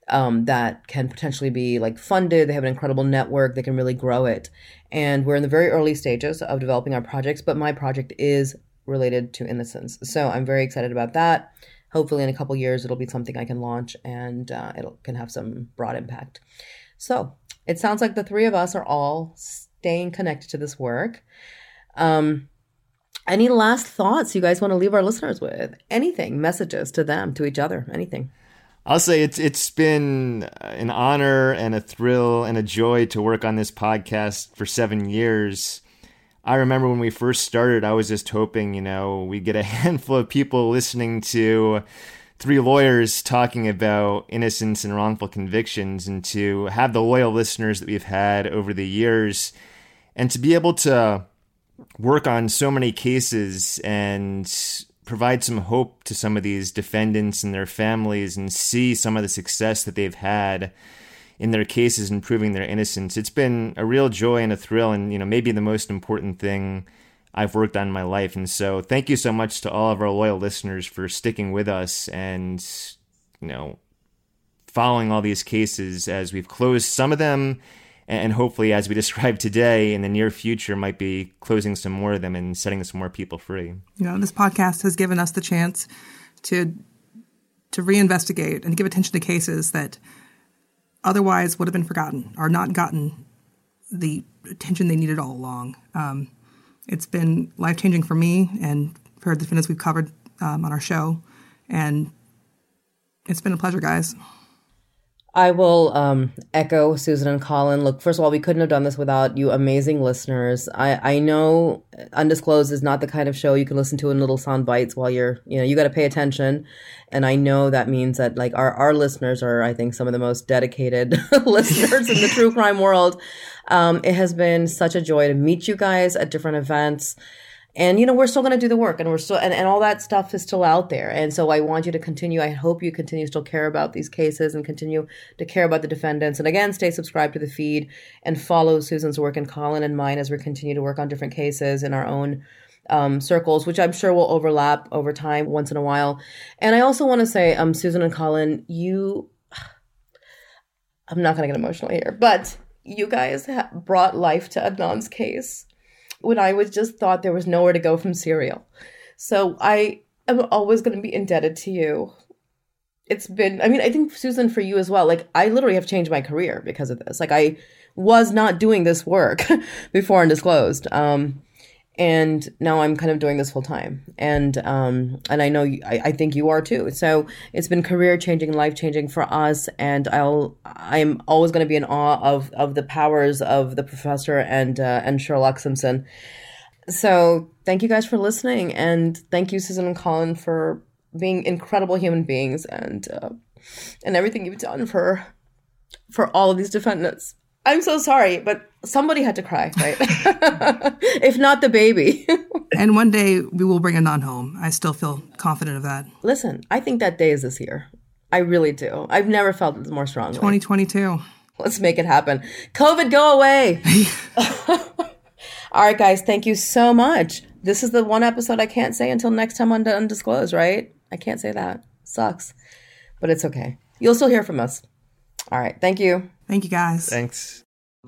[SPEAKER 2] um, that can potentially be like funded. They have an incredible network. They can really grow it. And we're in the very early stages of developing our projects, but my project is related to innocence. So I'm very excited about that. Hopefully in a couple years, it'll be something I can launch and uh, it can have some broad impact. So it sounds like the three of us are all staying connected to this work. Um, any last thoughts you guys want to leave our listeners with? Anything, messages to them, to each other, anything?
[SPEAKER 4] I'll say it's it's been an honor and a thrill and a joy to work on this podcast for seven years. I remember when we first started, I was just hoping, you know, we'd get a handful of people listening to three lawyers talking about innocence and wrongful convictions, and to have the loyal listeners that we've had over the years, and to be able to work on so many cases and provide some hope to some of these defendants and their families and see some of the success that they've had in their cases and proving their innocence. It's been a real joy and a thrill, and, you know, maybe the most important thing I've worked on in my life. And so thank you so much to all of our loyal listeners for sticking with us and, you know, following all these cases as we've closed some of them, and hopefully, as we described today, in the near future, might be closing some more of them and setting some more people free.
[SPEAKER 3] You know, this podcast has given us the chance to to reinvestigate and give attention to cases that otherwise would have been forgotten or not gotten the attention they needed all along. Um, it's been life-changing for me and for the defendants we've covered um, on our show, and it's been a pleasure, guys.
[SPEAKER 2] I will um, echo Susan and Colin. Look, first of all, we couldn't have done this without you amazing listeners. I, I know Undisclosed is not the kind of show you can listen to in little sound bites while you're, you know, you got to pay attention. And I know that means that like our, our listeners are, I think, some of the most dedicated listeners in the true crime world. Um, it has been such a joy to meet you guys at different events. And, you know, we're still going to do the work, and we're still, and, and all that stuff is still out there. And so I want you to continue. I hope you continue to still care about these cases and continue to care about the defendants. And again, stay subscribed to the feed and follow Susan's work and Colin and mine as we continue to work on different cases in our own um, circles, which I'm sure will overlap over time once in a while. And I also want to say, um, Susan and Colin, you, I'm not going to get emotional here, but you guys ha- brought life to Adnan's case when I was just thought there was nowhere to go from Serial. So I am always going to be indebted to you. It's been, I mean, I think, Susan, for you as well, like, I literally have changed my career because of this. Like, I was not doing this work before Undisclosed. Um, and now I'm kind of doing this full time. And um, and I know, you, I, I think you are too. So it's been career changing, life changing for us. And I'll, I'm always going to be in awe of, of the powers of the professor and, uh, and Sherlock Simpson. So thank you guys for listening. And thank you, Susan and Colin, for being incredible human beings and, uh, and everything you've done for, for all of these defendants. I'm so sorry, but somebody had to cry, right? If not the baby.
[SPEAKER 3] And one day we will bring Adnan home. I still feel confident of that.
[SPEAKER 2] Listen, I think that day is this year. I really do. I've never felt this more strongly.
[SPEAKER 3] twenty twenty-two. Let's
[SPEAKER 2] make it happen. COVID, go away. All right, guys, thank you so much. This is the one episode I can't say until next time on Undisclosed, right? I can't say that. Sucks. But it's okay. You'll still hear from us. All right. Thank you.
[SPEAKER 3] Thank you, guys.
[SPEAKER 4] Thanks.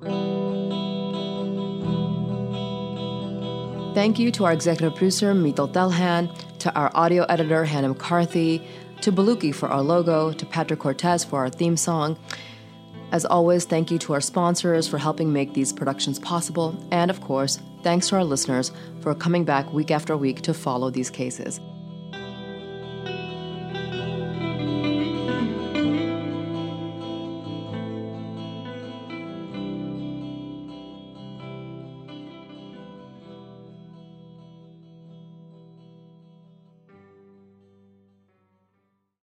[SPEAKER 5] Thank you to our executive producer, Mito Delhan, to our audio editor, Hannah McCarthy, to Baluki for our logo, to Patrick Cortez for our theme song. As always, thank you to our sponsors for helping make these productions possible. And of course, thanks to our listeners for coming back week after week to follow these cases.